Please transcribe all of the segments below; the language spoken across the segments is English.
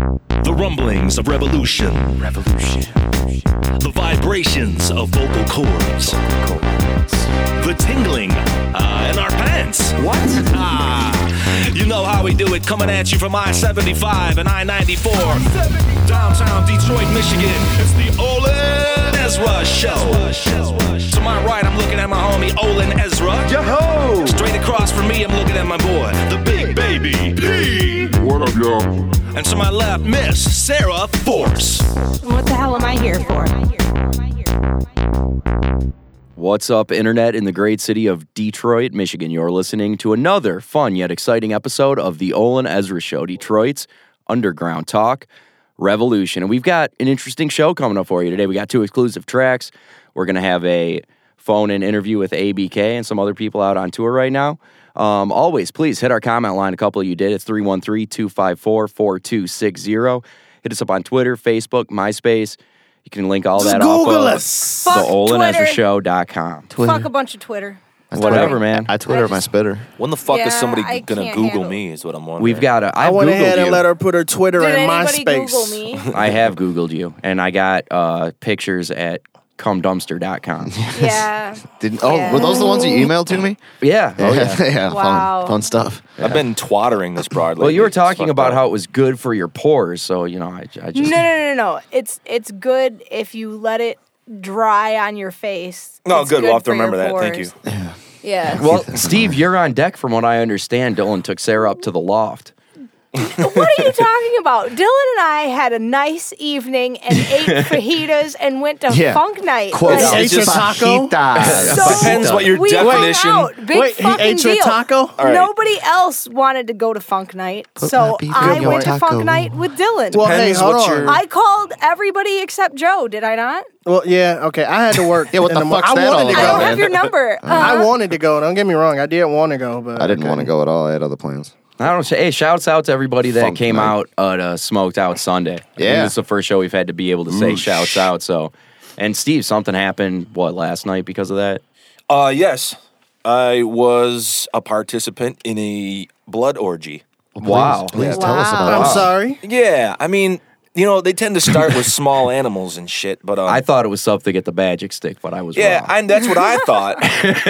The rumblings of revolution. The vibrations of vocal cords. The tingling in our pants. What? You know how we do it, coming at you from I-75 and I-94. Downtown Detroit, Michigan. It's the Olin Ezra Show. To my right, I'm looking at my homie Olin Ezra. Yo-ho! Straight across from me, I'm looking at my boy, the Big Baby P. What up, y'all? And to my left, Miss Sarah Force. What the hell am I here for? What's up, Internet, in the great city of Detroit, Michigan? You're listening to another fun yet exciting episode of the Olin Ezra Show, Detroit's underground talk revolution. And we've got an interesting show coming up for you today. We got 2 exclusive tracks. We're going to have a phone-in interview with ABK and some other people out on tour right now. Always, please hit our comment line. A couple of you did. It's 313-254-4260. Hit us up on Twitter, Facebook, MySpace. You can link all that off of the OlinEzraShow.com. Fuck a bunch of Twitter. Whatever, man. I Twitter my spitter. When the fuck is somebody I gonna can't Google handle me is what I'm wondering. We've got a... I went ahead and let her put her Twitter Did and anybody MySpace. Google me? I have Googled you, and I got pictures at cumdumpster.com. Yeah. Were those the ones you emailed to me? Yeah. Oh, yeah. Yeah, Wow. fun stuff. I've been twattering this broad. Well, you were lately. It's talking fucked about up. how it was good for your pores, so, you know, I just... No. It's good if you let it dry on your face. No, It's good. We'll have to for your remember that. Thank pores. you. Yeah. Well, Steve, you're on deck from what I understand. Dylan took Sarah up to the loft. What are you talking about? Dylan and I had a nice evening and ate fajitas and went to Yeah. funk night. Quote, Like, ate your taco? fajitas. Depends what your we hung definition- out. Big Wait, he fucking ate your deal. taco? All right. Nobody else wanted to go to funk night, Put so my beef I in your went to taco. funk night with Dylan. Well, hey, Depends hold what on. your- I called everybody except Joe, did I not? Well, yeah, okay. I had to work. Yeah, what in the morning. fuck's that I all wanted to I about, don't go. man? have your number. I wanted to go. Don't get me wrong. I did want to go, but I didn't want to go at all. I had other plans. I don't say, hey, shouts out to everybody that Funk came night. out at Smoked Out Sunday. I think Yeah. this is the first show we've had to be able to say shouts out, so... And Steve, something happened, last night because of that? Yes, I was a participant in a blood orgy. Wow. Please Yeah. tell us about I'm it. sorry. Yeah, I mean, you know, they tend to start with small animals and shit, but I thought it was something at the magic stick, but I was yeah, wrong. and that's what I thought.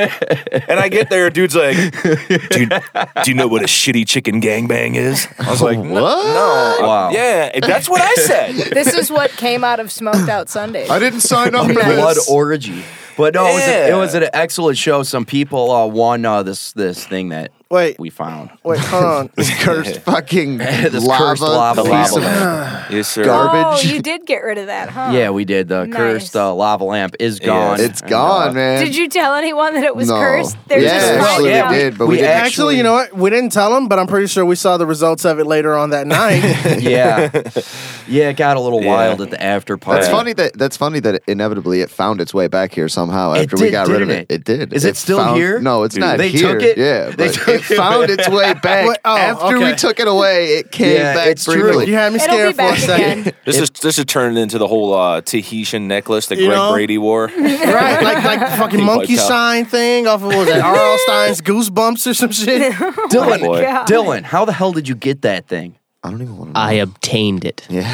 And I get there, dude's like, "Dude, do you know what a shitty chicken gangbang is?" I was like, What? No. Wow. Yeah, that's what I said. This is what came out of Smoked Out Sunday. I didn't sign up for Blood this. orgy. But no, Yeah. it was an excellent show. Some people won this thing that Wait, we found. wait, hold on. This cursed fucking This lava, cursed lava piece lava of lamp. Yes, sir. garbage. Oh, you did get rid of that, huh? Yeah, we did. The Nice. cursed lava lamp is gone. It's gone, man. Did you tell anyone that it was No. cursed? There's Yeah, this actually yeah. we did, but We we didn't. Actually, you know what? We didn't tell him, but I'm pretty sure we saw the results of it later on that night. Yeah, it got a little Yeah. wild at the after party. That's funny that inevitably it found its way back here somehow It after we did, got rid of didn't it. It did. Is it still found- here? No, it's not They here. took it? Yeah, They but took it found its way back. Wait, oh, after we okay. took it away, it came Yeah, back it's true. briefly. You had me It'll be scared for a back second. again. This is turned into the whole Tahitian necklace that You Greg know? Brady wore. Right? Like the fucking He monkey wiped out. shine thing off of, what was that, R.L. Stein's Goosebumps or some shit? Dylan, boy. God. Dylan, how the hell did you get that thing? I don't even want to know. I obtained it. Yeah.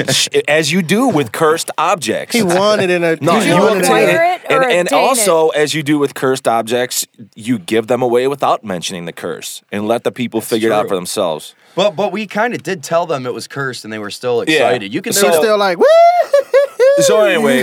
As you do with cursed objects. He wanted in a... No, Did you you acquire obtain it or and obtain also, as you do with cursed objects, you give them away without mentioning the curse and let the people figure it out true. for themselves. But we kind of did tell them it was cursed, and they were still Yeah. excited. You can So- They're still still like, woo! So anyway,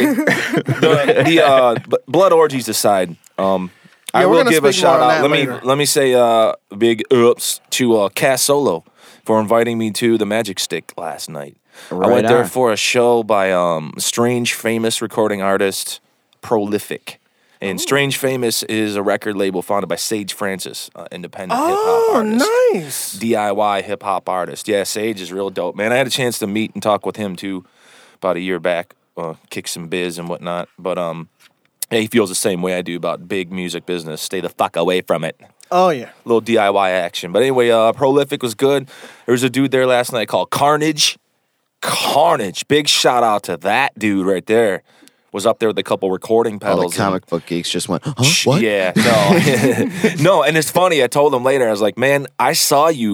the blood orgies aside, I we're will gonna give a speak more shout on out. that later. Let me say big ups to Cass Solo for inviting me to the Magic Stick last night. I Right went there on. for a show by strange famous recording artist Prolific. And Strange Famous is a record label founded by Sage Francis, independent hip hop Oh, artist. nice. DIY hip hop artist. Yeah, Sage is real dope, man. I had a chance to meet and talk with him too about a year back, kick some biz and whatnot. But yeah, he feels the same way I do about big music business. Stay the fuck away from it. Oh, yeah. Little DIY action. But anyway, Prolific was good. There was a dude there last night called Carnage. Carnage. Big shout out to that dude right there. Was up there with a couple recording All pedals. the comic book geeks just went, huh? What? Yeah, no. No, and it's funny. I told him later, I was like, man, I saw you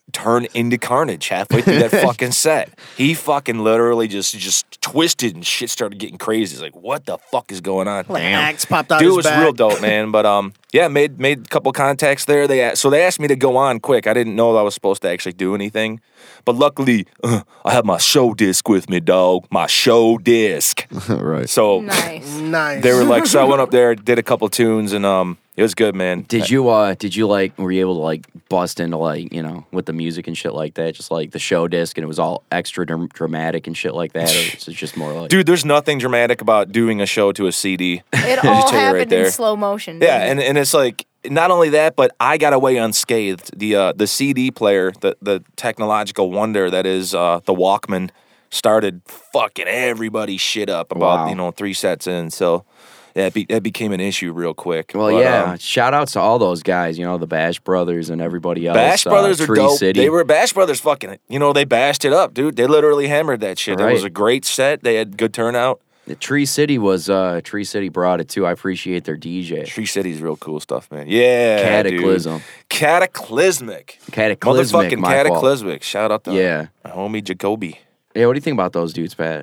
turn into carnage halfway through that fucking set. He fucking literally just twisted and shit started getting crazy. It's like, what the fuck is going on? Like axe popped out Dude his was back. real dope, man. But yeah, made a couple contacts there. They asked me to go on quick. I didn't know I was supposed to actually do anything, but luckily I have my show disc with me, dog. My show disc. Right. So Nice. they were like, so I went up there, did a couple tunes, and it was good, man. Did you like, were you able to like bust into like, you know, with the music and shit like that, just like the show disc and it was all extra dramatic and shit like that, or is it just more like, Dude, there's nothing dramatic about doing a show to a CD. It Just all tell you right happened there. in slow motion. Yeah, didn't it? and it's like, not only that, but I got away unscathed. The CD player, the technological wonder that is the Walkman, started fucking everybody's shit up about, Wow. 3 sets in. So yeah, it became an issue real quick. well, But, yeah, shout outs to all those guys, you know, the Bash Brothers and everybody else. Bash Brothers are Tree dope. City. Bash Brothers fucking, they bashed it up, dude. They literally hammered that shit. It was Right. a great set. They had good turnout. Tree City Tree City brought it too. I appreciate their DJ. Tree City's real cool stuff, man. Yeah, Cataclysm. dude. Cataclysmic. Cataclysmic, Motherfucking my fault. Cataclysmic. Shout out to Yeah. my homie Jacoby. Yeah, what do you think about those dudes, Pat?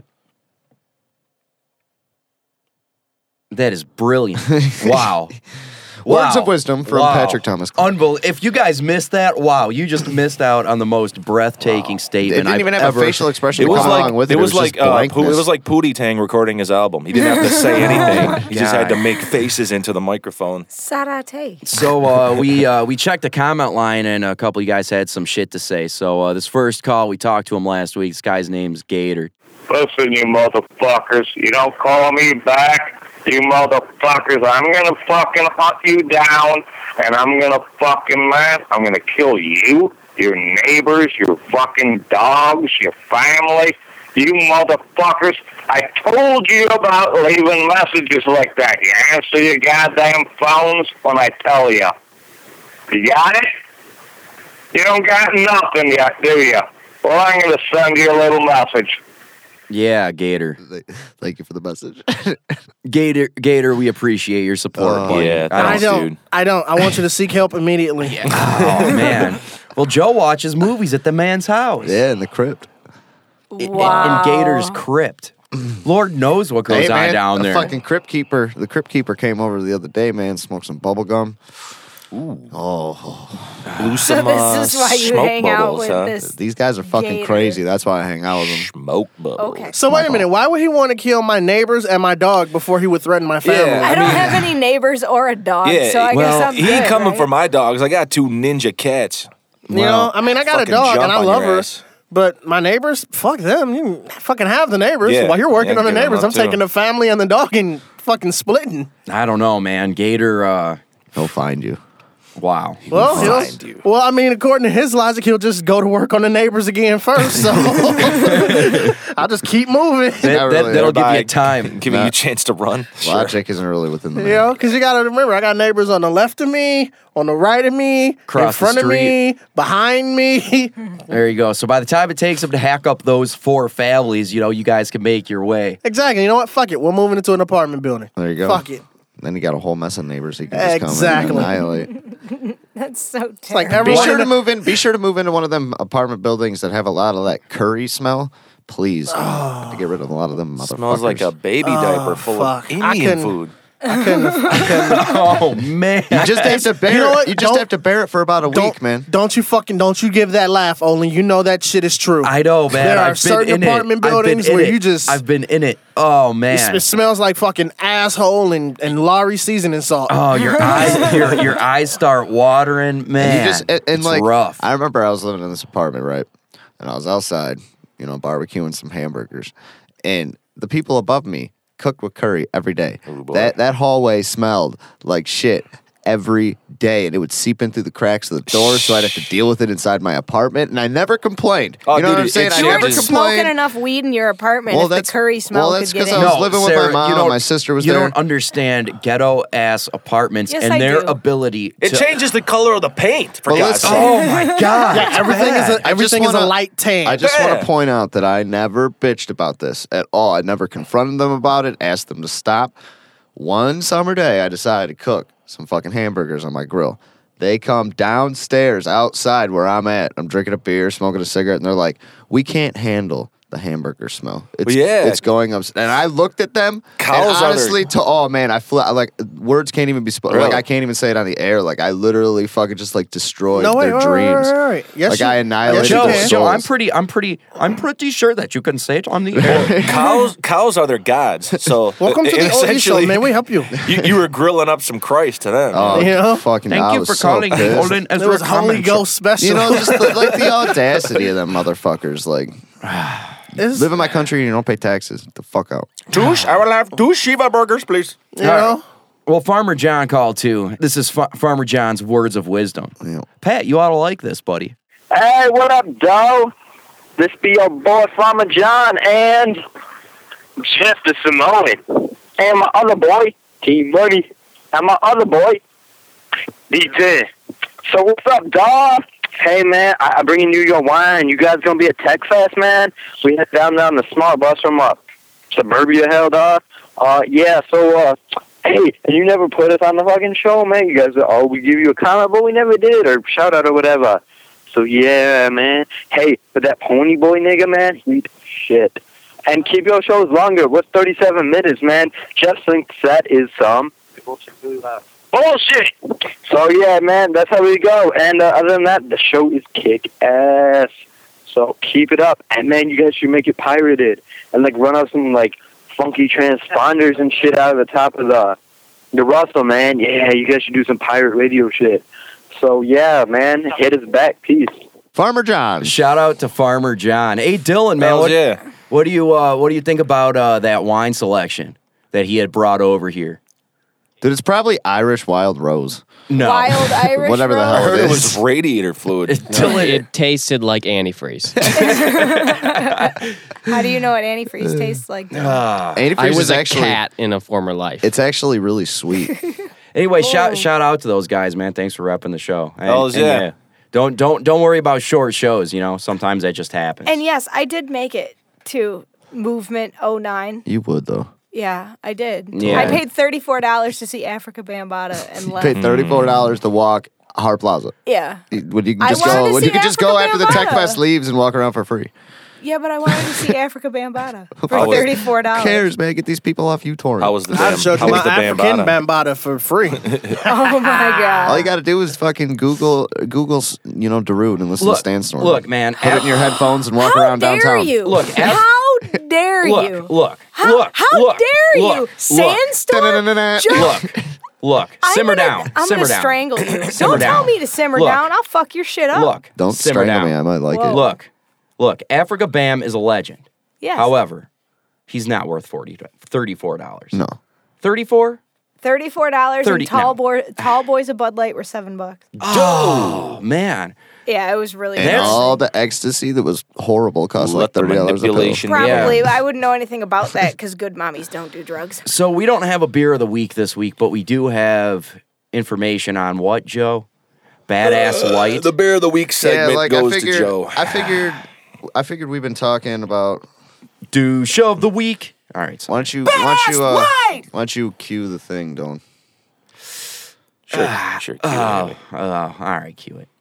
That is brilliant. Wow. Words Wow. of wisdom from Wow. Patrick Thomas. Unbelievable. If you guys missed that, wow, you just missed out on the most breathtaking It statement didn't I've even have ever. a facial expression It to was come like along with it it. was like just blankness. it was like Pootie Tang recording his album. He didn't have to say anything. He just had to God. make faces into the microphone. Sarate. So we checked the comment line, and a couple of you guys had some shit to say. So this first call, we talked to him last week. This guy's name's Gator. Listen, you motherfuckers, you don't call me back, you motherfuckers, I'm gonna fucking hunt you down, and I'm gonna kill you, your neighbors, your fucking dogs, your family, you motherfuckers. I told you about leaving messages like that. You answer your goddamn phones when I tell you. You got it? You don't got nothing yet, do you? Well, I'm gonna send you a little message. Yeah, Gator. Thank you for the message. Gator, we appreciate your support. Oh, buddy. yeah, I I don't- dude. don't. I want you to seek help immediately. Oh man. Well, Joe watches movies at the man's house. Yeah, in the crypt. Wow. In Gator's crypt. Lord knows what goes Hey, man, on down the there. fucking crypt keeper. The crypt keeper came over the other day, man. Smoked some bubble gum. Blew So some, this is why you smoke hang out bubbles, with huh? this. These guys are fucking Gator. crazy. That's why I hang out with them. Smoke bubbles. Okay. So wait a minute. Why would he want to kill my neighbors and my dog before he would threaten my family? Yeah, I don't have any neighbors or a dog, Yeah, so I well, guess I'm he good, ain't coming right? for my dogs. I got 2 ninja cats. You know, I mean, I got a fucking dog jump and I on love your her, ass. but my neighbors, fuck them. You can fucking have the neighbors. Yeah, While you're working yeah, on the give them neighbors, up I'm too. taking the family and the dog and fucking splitting. I don't know, man. Gator, He'll find you. wow. Well, find you. well, I mean, according to his logic, he'll just go to work on the neighbors again first. So I'll just keep moving. Not really. That'll give you Thereby time. Giving you a chance to run. Logic isn't really within the You know, because you got to remember, I got neighbors on the left of me, on the right of me, in Across the front of me, behind me. There you go. So by the time it takes them to hack up those 4 families, you know, you guys can make your way. Exactly. You know what? Fuck it. We're moving into an apartment building. There you go. Fuck it. Then you got a whole mess of neighbors he can just come Exactly. and annihilate. That's so terrible. It's like Be everyone. sure in to the- move in. Be sure to move into one of them apartment buildings that have a lot of that curry smell. Please, have to get rid of a lot of them motherfuckers. Smells like a baby diaper full fuck. of I Indian couldn't- food. I couldn't. Oh man. You just have to bear You know what? it. You just Don't- have to bear it for about a week, man. Don't you give that laugh. Only you know that shit is true. I know, man. There are I've been certain in apartment it. I've been buildings in where it. you just- I've been in it. Oh man. It smells like fucking asshole and Laurie seasoning salt. Oh, your eyes, your eyes start watering, man. You just and it's like rough. I remember I was living in this apartment, right? And I was outside, barbecuing some hamburgers, and the people above me cooked with curry every day. Ooh, boy. That hallway smelled like shit every day, and it would seep in through the cracks of the doors, so I'd have to deal with it inside my apartment, and I never complained. Oh, you know dude, what I'm it saying? I changes. you never weren't smoking complained. enough weed in your apartment Well, if the that's- curry smell well, that's could get 'cause in. I was No, living with Sarah, my you mom. don't- My sister was you there. don't understand ghetto ass apartments Yes, and I their do. ability It to. changes the color of the paint. For Well, God's listen- sake. Oh my god. Yeah, everything is I just a wanna- light tan. I just want Yeah. to point out that I never bitched about this at all. I never confronted them about it, asked them to stop. One summer day, I decided to cook some fucking hamburgers on my grill. They come downstairs outside where I'm at. I'm drinking a beer, smoking a cigarette, and they're like, we can't handle the hamburger smell. It's, it's going up. And I looked at them, Cows and honestly, oh man, like words can't even be spoken. Really? Like I can't even say it on the air. Like I literally fucking just like destroyed their wait, dreams. Wait. Yes, like I annihilated yes, their Joe, souls. I'm pretty sure that you can say it on the air. Cows are their gods. So Welcome to the OE show, man. We help you. you were grilling up some Christ to them. Oh, You know? fucking! Thank I you was for so calling pissed. the Olin It Ezra was Holy comment show. Ghost special. You know, just like the audacity of them motherfuckers. Like, live in my country and you don't pay taxes. Get the fuck out. I will have 2 Shiva burgers, please. You know? Well, Farmer John called too. This is Farmer John's words of wisdom. Yeah. Pat, you ought to like this, buddy. Hey, what up, Doe? This be your boy Farmer John and Jeff the Samoan. And my other boy, T-Money. And my other boy, DJ. So what's up, dawg? Hey, man, I bringing you your wine. You guys gonna be at Tech Fest, man? We head down the smart bus from Suburbia, hell, dawg. Yeah, so, hey, you never put us on the fucking show, man. You guys, we give you a comment, but we never did, or shout out or whatever. So, yeah, man. Hey, but that Pony Boy nigga, man, he's shit. And keep your shows longer. What's 37 minutes, man? Jeff thinks that is some bullshit. So, yeah, man, that's how we go. And other than that, the show is kick-ass. So keep it up. And, man, you guys should make it pirated. And, like, run out some, like, funky transponders and shit out of the top of the Russell, man. Yeah, you guys should do some pirate radio shit. So, yeah, man, hit us back. Peace. Farmer John. Shout out to Farmer John. Hey, Dylan, man, Hells what do you think about that wine selection that he had brought over here? Dude, it's probably Irish Wild Rose. No. Wild Irish Whatever the Rose. hell I heard it it is. was radiator fluid. Dylan, It tasted like antifreeze. How do you know what antifreeze tastes like? Antifreeze I was is a actually, cat in a former life. It's actually really sweet. Anyway, shout out to those guys, man. Thanks for repping the show. Hells yeah. Don't worry about short shows, you know. Sometimes that just happens. And yes, I did make it to Movement 09. You would, though. Yeah, I did. Yeah. I paid $34 to see Africa Bambaataa and You left. paid $34 to walk Hart Plaza. Yeah. When you can I just wanted go, to when see you can just go Africa after the Tech Bambaataa. Fest leaves and walk around for free. Yeah, but I wanted to see Africa Bambaataa for I was- $34. Who cares, man? Get these people off uTorrent. How was the I damn? showed How you my was the African Bambaataa? Bambaataa for free. Oh my God. All you got to do is fucking Google, Darude and listen to Stan Storm. Look, man. Put it in your headphones and walk How around dare downtown. you? Look, how dare you? Look. How dare you? Look. Sandstorm? Da-da-da-da-da. Joe, Look. Simmer down. I'm Simmer gonna down. strangle you. Simmer Don't tell down. me to simmer Look. down. I'll fuck your shit up. Look. Don't simmer strangle down. me. I might like Whoa. it. Look. Africa Bam is a legend. Yes. However, he's not worth $34. No. 34? $34 30 and tall no. boys of Bud Light were $7. Oh, man. Yeah, it was really And good. all the ecstasy that was horrible cost like Let the $30 a pill. manipulation. Probably. Yeah. I wouldn't know anything about that because good mommies don't do drugs. So we don't have a beer of the week this week, but we do have information on what, Joe? Badass Light. The beer of the week segment goes to Joe. I figured we've been talking about. Douche of the week. All right. So Why don't you cue the thing, Don? Sure. all right, cue it.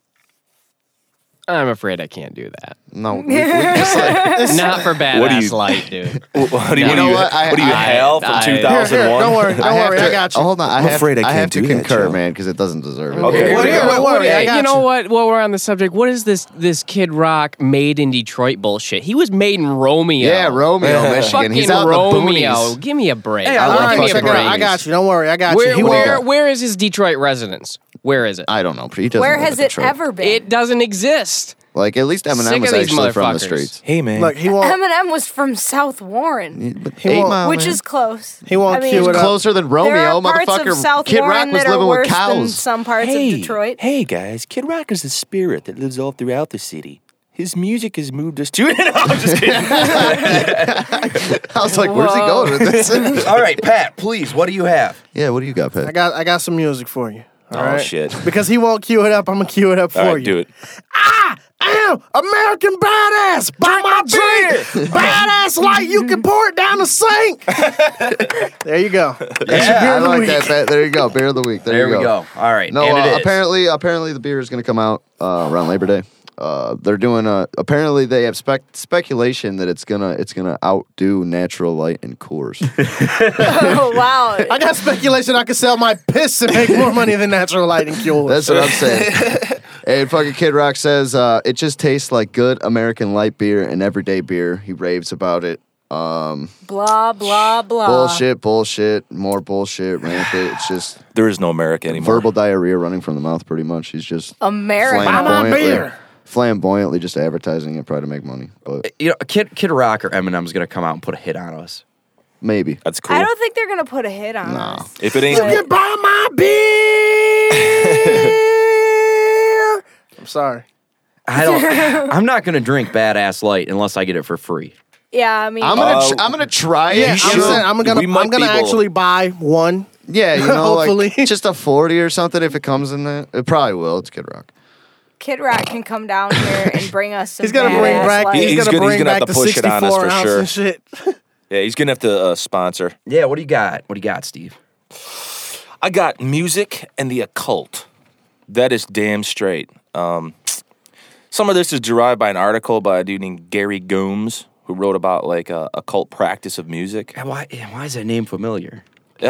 I'm afraid I can't do that. No, we just like. Not for What do badass you- light, dude. What do You know what? Hell from I- 2001? Here, don't worry. Don't have worry. to- I got you. Hold on, I'm afraid I I have can't to do that, concur, Joe. man, because it doesn't deserve it. Okay, here we go. Don't worry. I got you know what? While we're on the subject, what is this Kid Rock made in Detroit bullshit? He was made in Romeo. Yeah, Romeo, Michigan. Fucking He's out Romeo. in the boonies. Give me a break. Hey, I All love right, Give me a check it out. break. I got you. Don't worry. I got you. Where is his Detroit residence? Where is it? I don't know, but he doesn't. Where live has in it Detroit. ever been? It doesn't exist. Like at least Eminem Sick was of these actually from the motherfuckers. streets. Hey, man. Look, he won't. Eminem was from South Warren, But He 8 won't- Mile, which man. is close. He won't I mean, cue it up. Closer than There Romeo, are parts motherfucker. of South Kid Warren Rock was that are living with worse than cows. some parts of Detroit. Hey, guys. Kid Rock is the spirit that lives all throughout the city. His music has moved us to. No, I'm just kidding. I was like, where's he going with this? All right, Pat, please, what do you have? Yeah, what do you got, Pat? I got some music for you. All Oh, right? shit. Because he won't cue it up, I'm gonna cue it up for All right, you. do it. I am American badass by my tree. Badass light, you can pour it down the sink. There you go. That's your beer I of the like week. that. There you go. Beer of the week. There we go. All right. No, and it is. apparently the beer is going to come out around Labor Day. They're doing apparently they have speculation that it's gonna outdo Natural Light and Coors. Oh, wow. I got speculation I could sell my piss and make more money than Natural Light and Cure. That's what I'm saying. And fucking Kid Rock says it just tastes like good American light beer and everyday beer. He raves about it. Blah, blah, blah. Bullshit, more bullshit, rampant. It's just There is no America anymore. verbal diarrhea running from the mouth, pretty much. He's just America. Buy my beer. flamboyantly just advertising it, probably to make money. But Kid Rock or Eminem's gonna come out and put a hit on us. maybe. That's cool. I don't think they're going to put a hit on us. If it ain't, You can buy my beer. I'm sorry. I'm not gonna drink Badass Light unless I get it for free. Yeah, I mean, I'm gonna try it. Yeah, should. I'm We gonna might be able- actually buy one. Yeah, you know, Hopefully. like just a 40 or something if it comes in that. It probably will. It's Kid Rock. Kid Rock can come down here and bring us some He's gonna bring badass back. light. He's He's gonna gonna- he's bring gonna have back to the push it on us 64 for ounce sure. and shit. yeah, he's gonna have to sponsor. Yeah, what do you got? What do you got, Steve? I got music and the occult. That is damn straight. Some of this is derived by an article by a dude named Gary Gomes, who wrote about like a occult practice of music. Why is that name familiar?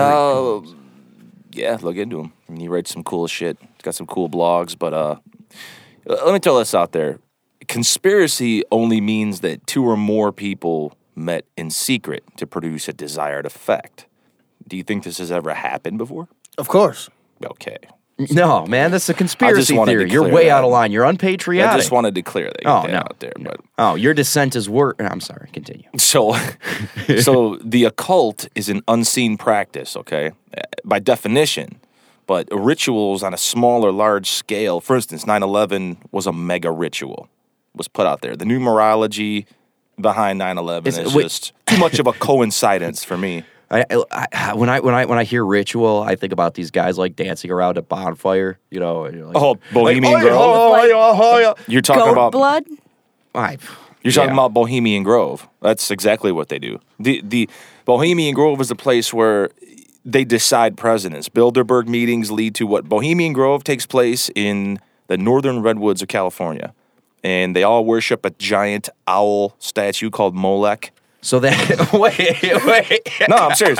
Yeah, look into him. He writes some cool shit. He's got some cool blogs. But let me throw this out there: conspiracy only means that two or more people met in secret to produce a desired effect. Do you think this has ever happened before? Of course. Okay. No, man, that's a conspiracy wanted to theory. You're clear way that. out of line. You're unpatriotic. I just wanted to clear that out there. But Oh, your dissent is worse. I'm sorry. Continue. So, so the occult is an unseen practice, okay, by definition, but rituals on a small or large scale. For instance, 9/11 was a mega ritual, was put out there. The numerology behind 9/11 is just too much of a coincidence for me. When I hear ritual, I think about these guys like dancing around a bonfire. You know. And you're like, Oh, Bohemian like, Grove. You're talking goat about blood. You're talking about Bohemian Grove. That's exactly what they do. The Bohemian Grove is the place where they decide presidents. Bilderberg meetings lead to what? Bohemian Grove takes place in the northern redwoods of California. And they all worship a giant owl statue called Molech. So that wait. No, I'm serious.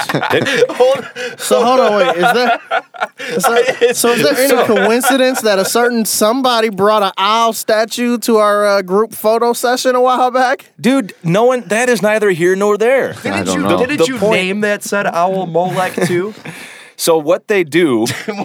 So hold on, wait. Is there any coincidence that a certain somebody brought an owl statue to our group photo session a while back? Dude, no one. That is neither here nor there. I don't know. Didn't you name that said owl Molech too? So what they do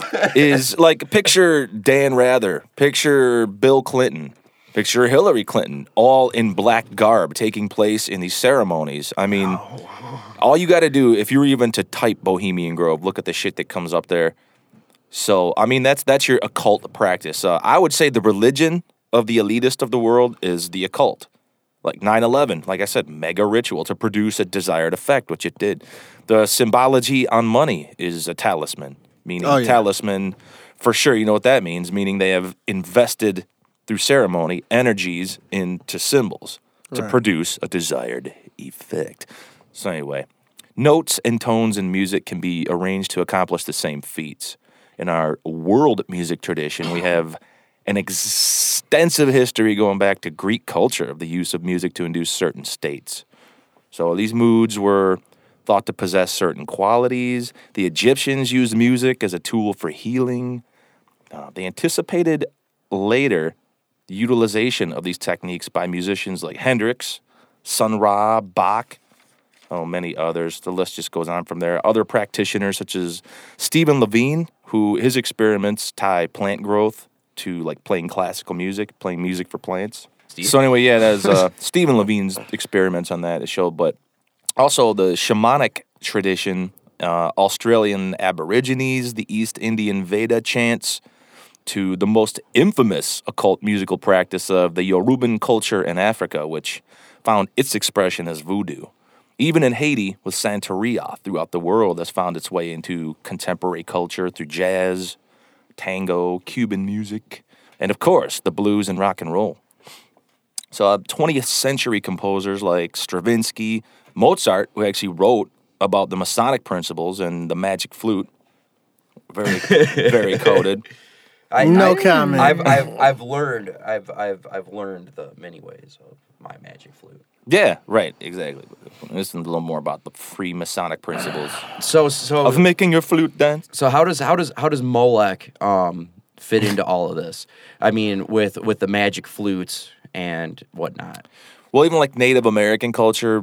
is like picture Dan Rather, picture Bill Clinton, picture Hillary Clinton, all in black garb taking place in these ceremonies. I mean, all you got to do, if you were even to type Bohemian Grove, look at the shit that comes up there. So, I mean, that's your occult practice. I would say the religion of the elitist of the world is the occult. Like 9/11, like I said, mega ritual to produce a desired effect, which it did. The symbology on money is a talisman, meaning talisman, for sure, you know what that means, meaning they have invested through ceremony energies into symbols to produce a desired effect. So anyway, notes and tones in music can be arranged to accomplish the same feats. In our world music tradition, we have an extensive history going back to Greek culture of the use of music to induce certain states. So these moods were thought to possess certain qualities. The Egyptians used music as a tool for healing. They anticipated later the utilization of these techniques by musicians like Hendrix, Sun Ra, Bach, many others. The list just goes on from there. Other practitioners such as Stephen Levine, who his experiments tie plant growth to like playing classical music, playing music for plants. So anyway, yeah, that's Stephen Levine's experiments on that is showed, but also the shamanic tradition, Australian Aborigines, the East Indian Veda chants, to the most infamous occult musical practice of the Yoruban culture in Africa, which found its expression as voodoo. Even in Haiti, with Santeria throughout the world, has found its way into contemporary culture through jazz, tango, Cuban music, and of course, the blues and rock and roll. So 20th century composers like Stravinsky, Mozart, who actually wrote about the Masonic principles and the magic flute, very very coded. No comment. I've learned the many ways of my magic flute. Yeah, right, exactly. This is a little more about the Freemasonic principles So of making your flute dance. So how does Molech fit into all of this? I mean, with the magic flutes and whatnot. Well, even like Native American culture,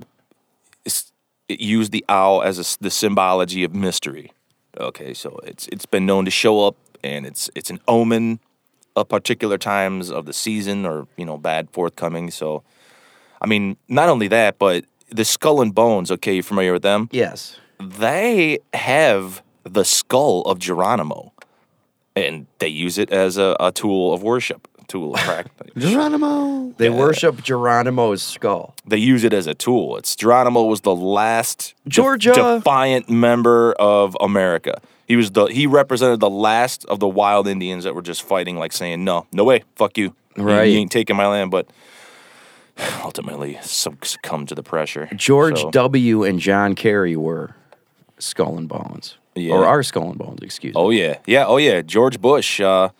it used the owl as the symbology of mystery. Okay, so it's been known to show up, and it's an omen of particular times of the season or bad forthcoming. So, I mean, not only that, but the Skull and Bones. Okay, you familiar with them? Yes. They have the skull of Geronimo, and they use it as a tool of worship, tool of practice. Geronimo. They worship Geronimo's skull. They use it as a tool. Geronimo was the last Georgia defiant member of America. He represented the last of the wild Indians that were just fighting, like saying, no way, fuck you. Right. You ain't taking my land, but ultimately succumbed to the pressure. George W. and John Kerry were Skull and Bones. Yeah. Or are Skull and Bones, excuse me. Oh, yeah. George Bush,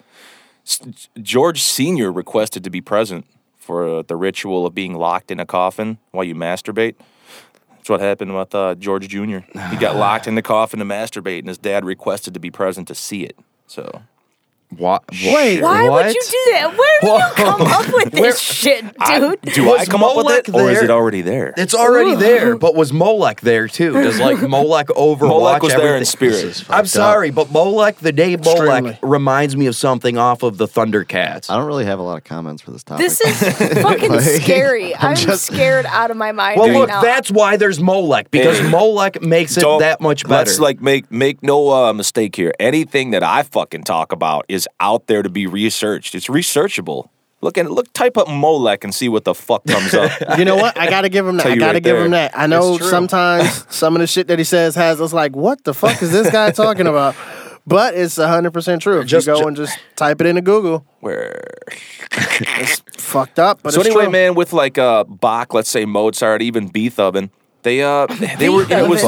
George Sr. requested to be present for the ritual of being locked in a coffin while you masturbate. That's what happened with George Jr. He got locked in the coffin to masturbate, and his dad requested to be present to see it. So, What? Wait, Why what? would you do that? Where do you come up with this shit, dude? do I Was come up with Molech it, or is there? it already there? It's already there, but was Molech there too? Does Molech overwatch Molech was there in everything? spirit. I'm sorry, but Molech, the name Molech Extremely. reminds me of something off of the Thundercats. I don't really have a lot of comments for this topic. This is fucking scary. I'm just- scared out of my mind Well, right look, now. that's why there's Molech, because Hey, Molech makes it that much better. Let's make no mistake here. Anything that I fucking talk about is out there to be researched. It's researchable. Type up Molech and see what the fuck comes up. You know what? I gotta give him that. Tell I you gotta right give there. him that. I know It's true. sometimes some of the shit that he says has us like, what the fuck is this guy talking about? But it's 100% true. If Just- you go and just type it into Google, Where it's fucked up. But so it's anyway, true. man, with like Bach, let's say Mozart, even Beethoven, they were it was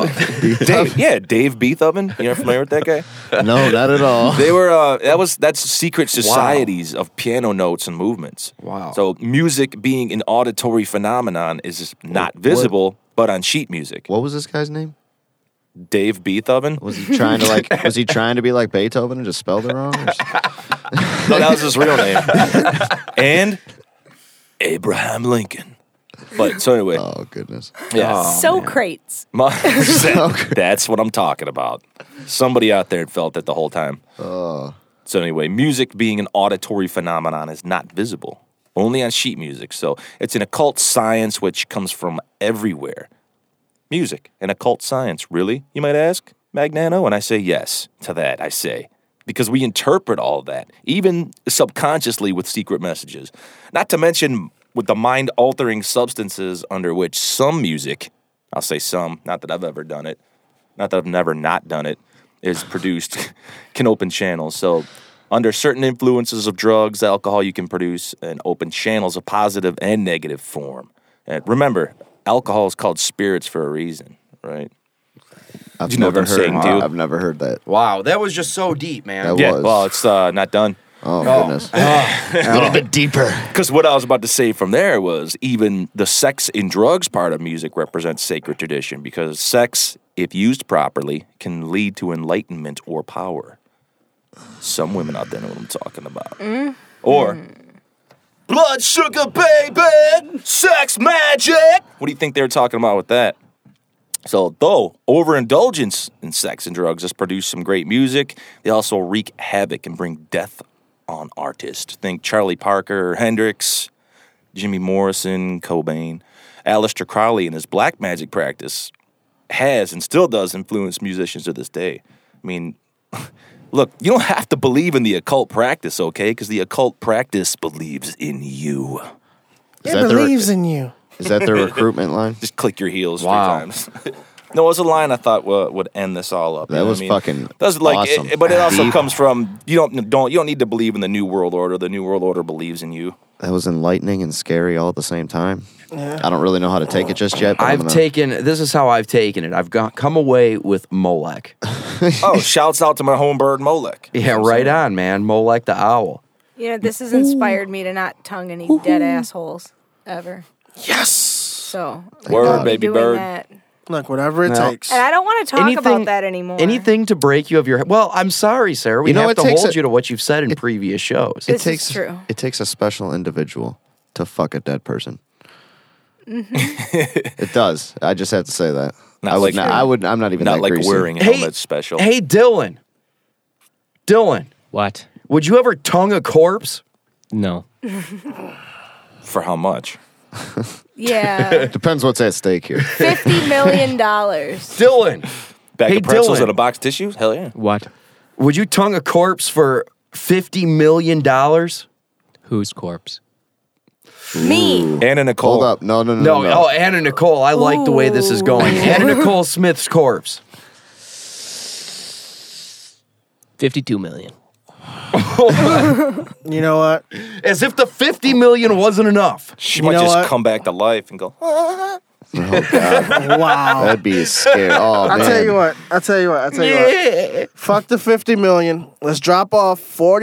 Dave Beethoven. You're familiar with that guy? No, not at all. They were that's secret societies of piano notes and movements. Wow. So music being an auditory phenomenon is not visible, but on sheet music. What was this guy's name? Dave Beethoven. Was he trying to was he trying to be like Beethoven and just spelled it wrong? Or No, that was his real name. And Abraham Lincoln. But so anyway, oh goodness. yeah. Socrates. That's what I'm talking about. Somebody out there felt it the whole time. So anyway, music being an auditory phenomenon is not visible, only on sheet music. So it's an occult science which comes from everywhere. Music, an occult science, really? You might ask, Magnano? And I say yes to that, I say. Because we interpret all that, even subconsciously with secret messages. Not to mention with the mind-altering substances under which some music, I'll say some, not that I've ever done it, not that I've never not done it, is produced, can open channels. So under certain influences of drugs, alcohol, you can produce and open channels of positive and negative form. And remember, alcohol is called spirits for a reason, right? I've you know what I'm saying, dude? I've never heard that. Wow, that was just so deep, man. That Yeah, was. well, it's not done. Oh goodness. A little bit deeper. Because what I was about to say from there was even the sex and drugs part of music represents sacred tradition because sex, if used properly, can lead to enlightenment or power. Some women out there know what I'm talking about. Or blood sugar baby, sex magic. What do you think they were talking about with that? So, though overindulgence in sex and drugs has produced some great music, they also wreak havoc and bring death on artists. Think Charlie Parker, Hendrix, Jimmy Morrison, Cobain. Aleister Crowley and his black magic practice has and still does influence musicians to this day. I mean, look, you don't have to believe in the occult practice, okay? Because the occult practice believes in you. It believes in you. Is that their recruitment line? Just click your heels Wow. 3 times. No, it was a line I thought would end this all up. That was fucking awesome. But it also comes from you don't need to believe in the New World Order. The New World Order believes in you. That was enlightening and scary all at the same time. Yeah. I don't really know how to take it just yet. This is how I've taken it. I've come away with Molech. Oh, shouts out to my home bird, Molech. Yeah, right on, man. Molech the owl. You know, this has inspired me to not tongue any dead assholes ever. Yes. So, word, baby bird. That. Look, whatever it takes. And I don't want to talk about that anymore. Anything to break you of your... Well, I'm sorry, Sarah. We have to hold you to what you've said in previous shows. This is true. It takes a special individual to fuck a dead person. Mm-hmm. It does. I just have to say that. I'm not even not that like greasy. wearing helmets special. Hey, Dylan. What? Would you ever tongue a corpse? No. For how much? Yeah. Depends what's at stake here. $50 million. Dylan. Bag of pretzels Dylan. and a box of tissues? Hell yeah. What? Would you tongue a corpse for $50 million? Whose corpse? Me. Anna Nicole. Hold up. No. Oh, Anna Nicole. I like the way this is going. Anna Nicole Smith's corpse. 52 million. You know what? As if the 50 million wasn't enough. She might just come back to life and go, Oh, God. Wow. That'd be scary. Oh, man. I'll tell you what. Fuck the 50 million. Let's drop off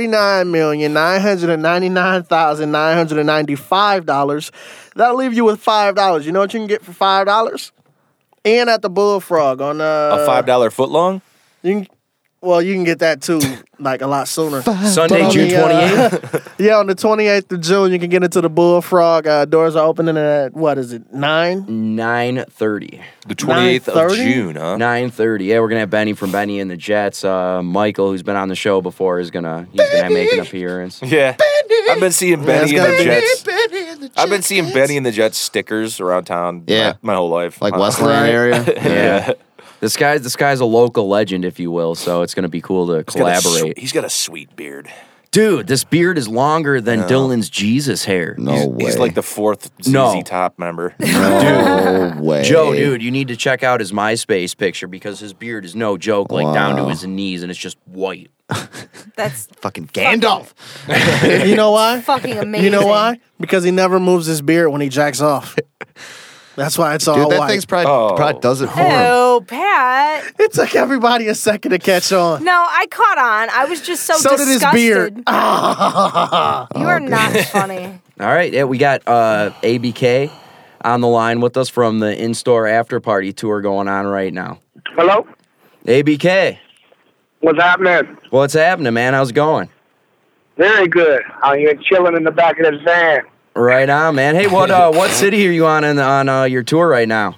$49,999,995. That'll leave you with $5. You know what you can get for $5? And at the Bullfrog on a $5 footlong? You can get that too, like a lot sooner. Sunday, June 28th? Yeah, on the 28th of June, you can get into the Bullfrog. Doors are opening at, 9? 9:30. The 28th of 9:30? June, huh? 9:30. Yeah, we're gonna have Benny from Benny and the Jets. Michael, who's been on the show before, he's gonna make an appearance. Yeah. I've been seeing Benny and the Jets. I've been seeing Benny and the Jets stickers around town my whole life. Like Westland area? Yeah. This guy's a local legend, if you will, so it's going to be cool to collaborate. He's got a sweet beard. Dude, this beard is longer than Dylan's Jesus hair. No way. He's like the fourth ZZ Top member. No way. Joe, dude, you need to check out his MySpace picture because his beard is no joke, like down to his knees, and it's just white. That's fucking Gandalf. You know why? fucking amazing. You know why? Because he never moves his beard when he jacks off. That's why it's all Dude, that white. thing's probably does it for him. Oh, Pat. It took everybody a second to catch on. No, I caught on. I was just so disgusted. Did his beard. You are not funny. All right, yeah, we got ABK on the line with us from the in-store after-party tour going on right now. Hello? ABK. What's happening? What's happening, man? How's it going? Very good. I'm here chilling in the back of this van. Right on, man. Hey, what city are you on your tour right now?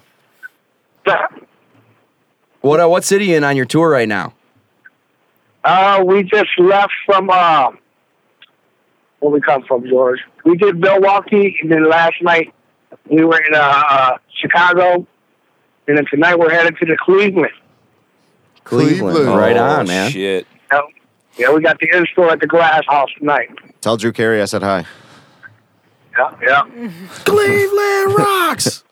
What city are you in on your tour right now? We just left from where we come from, George. We did Milwaukee, and then last night we were in Chicago, and then tonight we're headed to Cleveland. Cleveland. Right on, man. Shit. Yeah, we got the in-store at the Glass House tonight. Tell Drew Carey I said hi. Yeah. Cleveland rocks.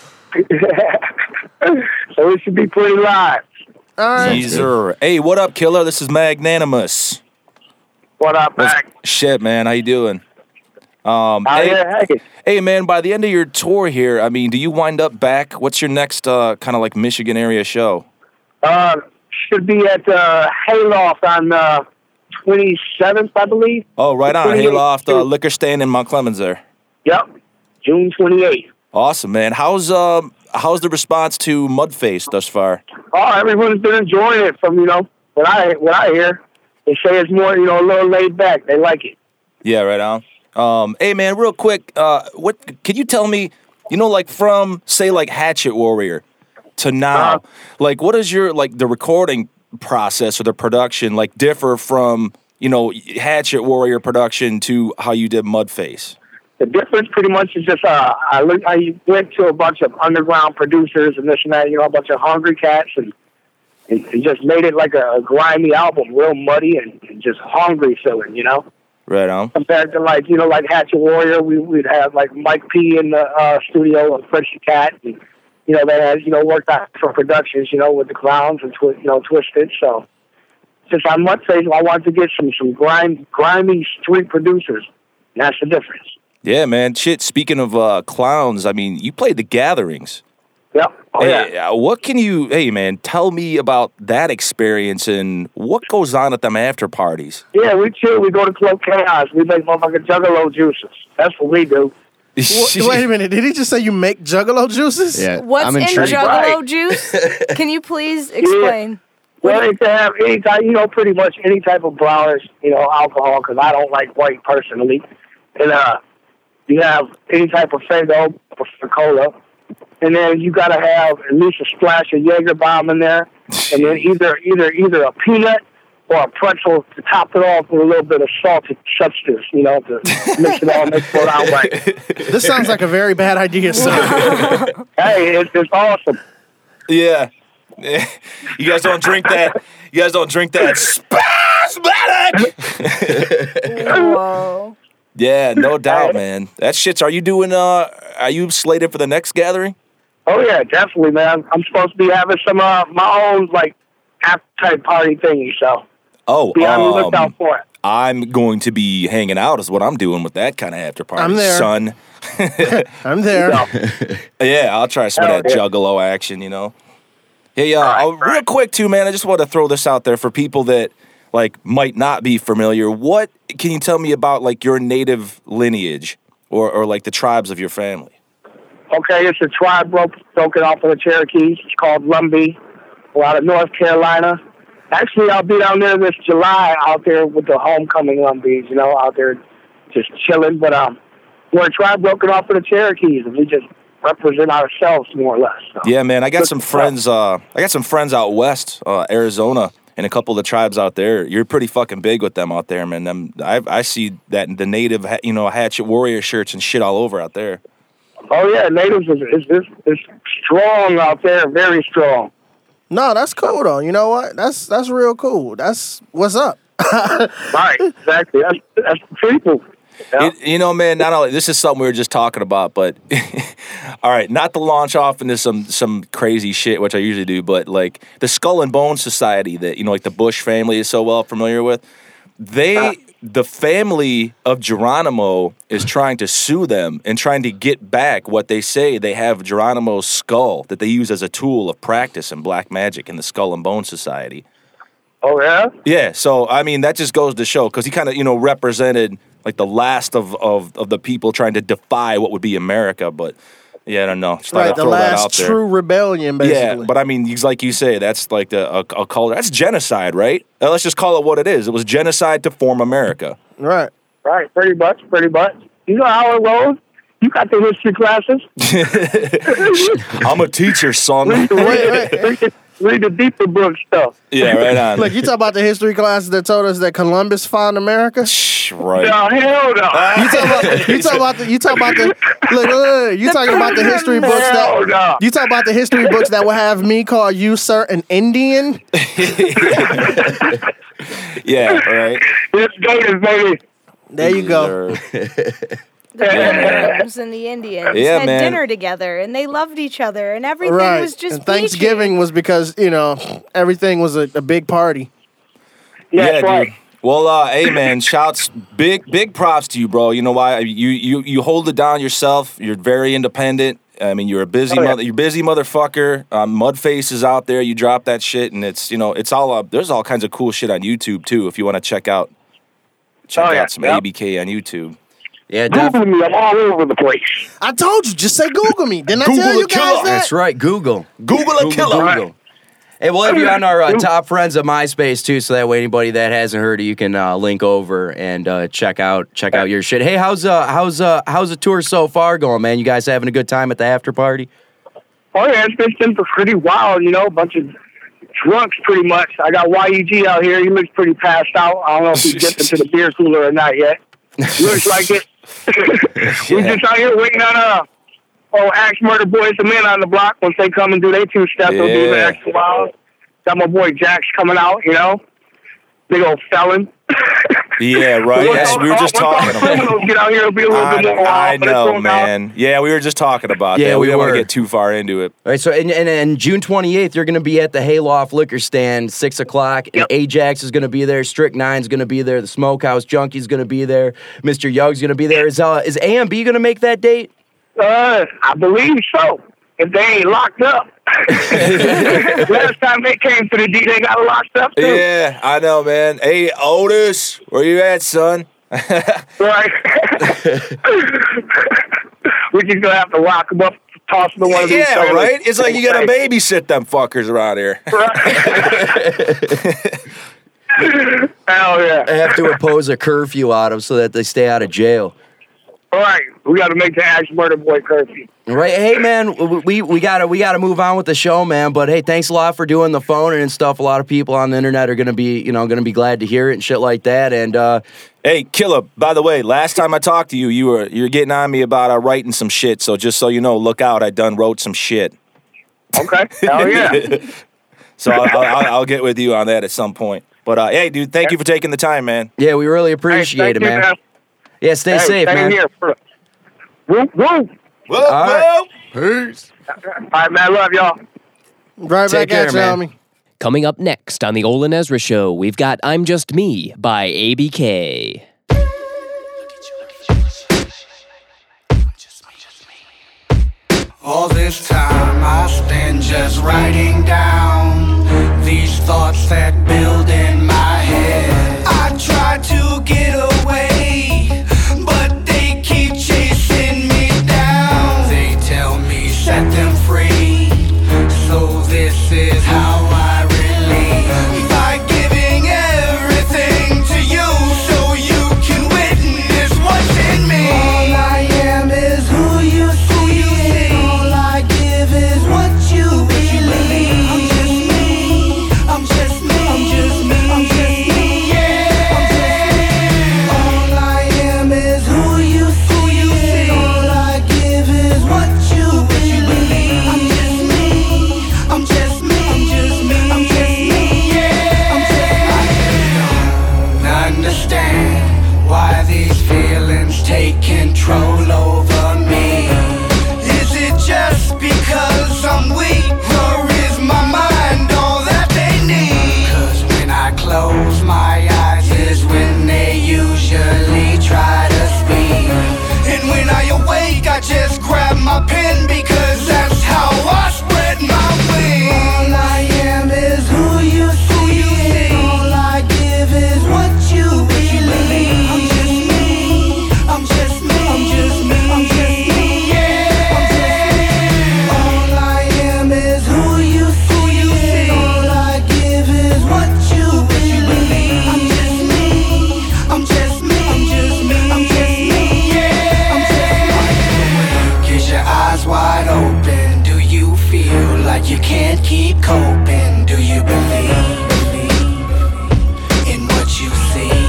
So it should be pretty live. All right. Teaser. Hey, what up, killer? This is Magnanimous. What up, Mac? Shit, man. How you doing? Hey. Hey, man, by the end of your tour here, I mean, do you wind up back? What's your next kind of like Michigan area show? Should be at Hayloft on 27th, I believe. Oh, right on. Hayloft Liquor Stand in Mount Clemens there. Yep. June 28th. Awesome, man. How's the response to Mudface thus far? Oh, everyone's been enjoying it from, what I hear. They say it's more, a little laid back. They like it. Yeah, right on. Hey, man, real quick, what can you tell me, like from, say, like Hatchet Warrior to now, like what is your, like the recording process or the production, like differ from, Hatchet Warrior production to how you did Mudface? The difference pretty much is just I went to a bunch of underground producers and this and that, a bunch of hungry cats, and just made it like a grimy album, real muddy and just hungry feeling, Right on. Compared to like Hatchet Warrior, we'd have like Mike P in the studio and Frenchie Cat, and that has, worked out for productions, with the Clowns and, Twisted. So since I'm Mudface, I wanted to get some grimy street producers. And that's the difference. Yeah, man. Shit, speaking of Clowns, I mean, you played the gatherings. Yep. Oh, yeah. What can you, hey, man, tell me about that experience and what goes on at them after parties? Yeah, we chill. We go to Club Chaos. We make motherfucking Juggalo juices. That's what we do. Wait a minute. Did he just say you make Juggalo juices? Yeah. What's I'm in intrigued. Juggalo Right. juice? Can you please explain? Well, it can have any type, pretty much any type of browers, alcohol, because I don't like white personally. And you have any type of Faygo or cola. And then you got to have at least a splash of Jaeger bomb in there. And then either a peanut or a pretzel to top it off with a little bit of salted substance, to mix it all, make it out right. This sounds like a very bad idea, sir. Hey, it's awesome. Yeah. You guys don't drink that. You guys don't drink that spasmatic. Whoa. Yeah, no doubt, man. That shit's. Are you doing? Are you slated for the next gathering? Oh yeah, definitely, man. I'm supposed to be having some my own appetite party thingy, so be on the lookout for it. I'm going to be hanging out. Is what I'm doing with that kind of after party. I'm there. Son. I'm there. Yeah, I'll try some of that Juggalo action. Hey, real quick too, man. I just want to throw this out there for people that might not be familiar. What can you tell me about your native lineage or the tribes of your family? Okay, it's a tribe broken off of the Cherokees. It's called Lumbee. We're out of North Carolina. Actually, I'll be down there this July out there with the homecoming Lumbees, out there just chilling. But we're a tribe broken off of the Cherokees, and we just represent ourselves more or less. So. Yeah, man. I got some friends. I got some friends out west, Arizona, and a couple of the tribes out there. You're pretty fucking big with them out there, man. I see that the native, Hatchet Warrior shirts and shit all over out there. Oh yeah, natives is strong out there, very strong. No, that's cool though. You know what? That's real cool. That's what's up. Right, exactly. That's the people. Yeah. Man, not only this is something we were just talking about, but all right, not to launch off into some crazy shit, which I usually do, but the Skull and Bones Society that the Bush family is so well familiar with, the family of Geronimo is trying to sue them and trying to get back what they say they have Geronimo's skull that they use as a tool of practice in black magic in the Skull and Bones Society. Oh yeah. Yeah. So I mean, that just goes to show because he kind of represented the last of the people trying to defy what would be America, but yeah, I don't know. Just right, the last true rebellion, basically. Yeah, but I mean, like you say, that's a culture. That's genocide, right? Let's just call it what it is. It was genocide to form America. Right. Right, pretty much. You know how it goes? You got the history classes. I'm a teacher, son. Read the deeper book stuff. Yeah, right on. Look, you talk about the history classes that told us that Columbus found America? Right. No, hell no. You talk about the history books that you talk about the history books that will have me call you, sir, an Indian? Yeah, right. Let's go, baby. There you go. The Pilgrims and the Indians had man. dinner together, and they loved each other, and everything was just and Thanksgiving was because, everything was a big party. Yeah, right. Dude. Well, hey, man, shouts, big props to you, bro. You know why? You hold it down yourself. You're very independent. I mean, you're a busy you're busy motherfucker. Mudface is out there. You drop that shit, and it's it's all up. There's all kinds of cool shit on YouTube too. If you want to check out some ABK on YouTube. Yeah, Google me. I'm all over the place. I told you, just say Google me. Didn't I tell you guys that? That's right, Google a killer. Google. Hey, we'll have you on our top friends of MySpace too, so that way anybody that hasn't heard it, you can link over and check out your shit. Hey, how's the tour so far going, man? You guys having a good time at the after party? Oh yeah, it's been pretty wild. A bunch of drunks, pretty much. I got YEG out here. He looks pretty passed out. I don't know if he's dipped into the beer cooler or not yet. Looks like it. We're just out here waiting on Axe Murder Boys and Men on the block. Once they come and do their two-step, they'll do the extra wild. Got my boy Jax coming out, big old felon. Yeah, right. Yes, we were just talking about it. Get out here, it'll be a little bit more I wild, but it's know, going down. man. Yeah, we were just talking about Yeah, that. we We don't want were. to get too far into it. All right, so and June 28th, you're going to be at the Hayloft Liquor Stand, 6 o'clock. And Yep. Ajax is going to be there. Strychnine's going to be there. The Smokehouse Junkie's going to be there. Mr. Young's going to be there. Is A&B going to make that date? I believe so. If they ain't locked up. Last time they came to the D, they got locked up too. Yeah, I know, man. Hey, Otis, where you at, son? Right. We're just gonna have to lock them up, toss them to one of these. Yeah, trailers. right? It's like you got to babysit them fuckers around here. Hell yeah. I have to impose a curfew on them so that they stay out of jail. All right, we got to make the Ash Murder Boy curfew. Right? Hey, man, we gotta move on with the show, man. But hey, thanks a lot for doing the phone and stuff. A lot of people on the internet are gonna be glad to hear it and shit like that. And Hey, Killer, by the way, last time I talked to you, you're getting on me about writing some shit. So just so you know, look out. I done wrote some shit. Okay. Hell yeah. So I'll get with you on that at some point. But hey, dude, thank you for taking the time, man. yeah, we really appreciate it, Thank you, man. Yeah, stay safe, same man. Here. Woo, woo. Whoa, All right. Peace. All right, man. Love y'all. Right Take back at care, you, man. homie. Coming up next on the Olin Ezra Show, we've got I'm Just Me by ABK. All this time I spend just writing down these thoughts that build in my head. I try to get away, but they keep chasing me down. They tell me set them free, so this is how I relieve. By giving everything to you, so you can witness what's in me. All I am is who you see. All I give is what you believe. I'm just me. I'm just me. I'm just me. Yeah. I'm just me. All I am is who you see. All I give is what you believe. I'm just me. I'm just me. I'm just me. I'm just me. Yeah. I'm just me. I don't understand why these feelings take control over me. Is it just because I'm weak, or is my mind all that they need? 'Cause when I close my eyes is when they usually try to speak. And when I awake, I just grab my pen, because that's how I spread my wings. All I am is who you see. All I give is what you believe. I'm just me. I'm just me. I'm just me. I'm just me. Yeah. I'm just me. All I am is who you see. All I give is what you believe. I'm just me. I'm just me. I'm just me. I'm just me. Yeah. I'm just me. Get your eyes wide open. Do you feel like you can't keep coping? Do you believe in what you see?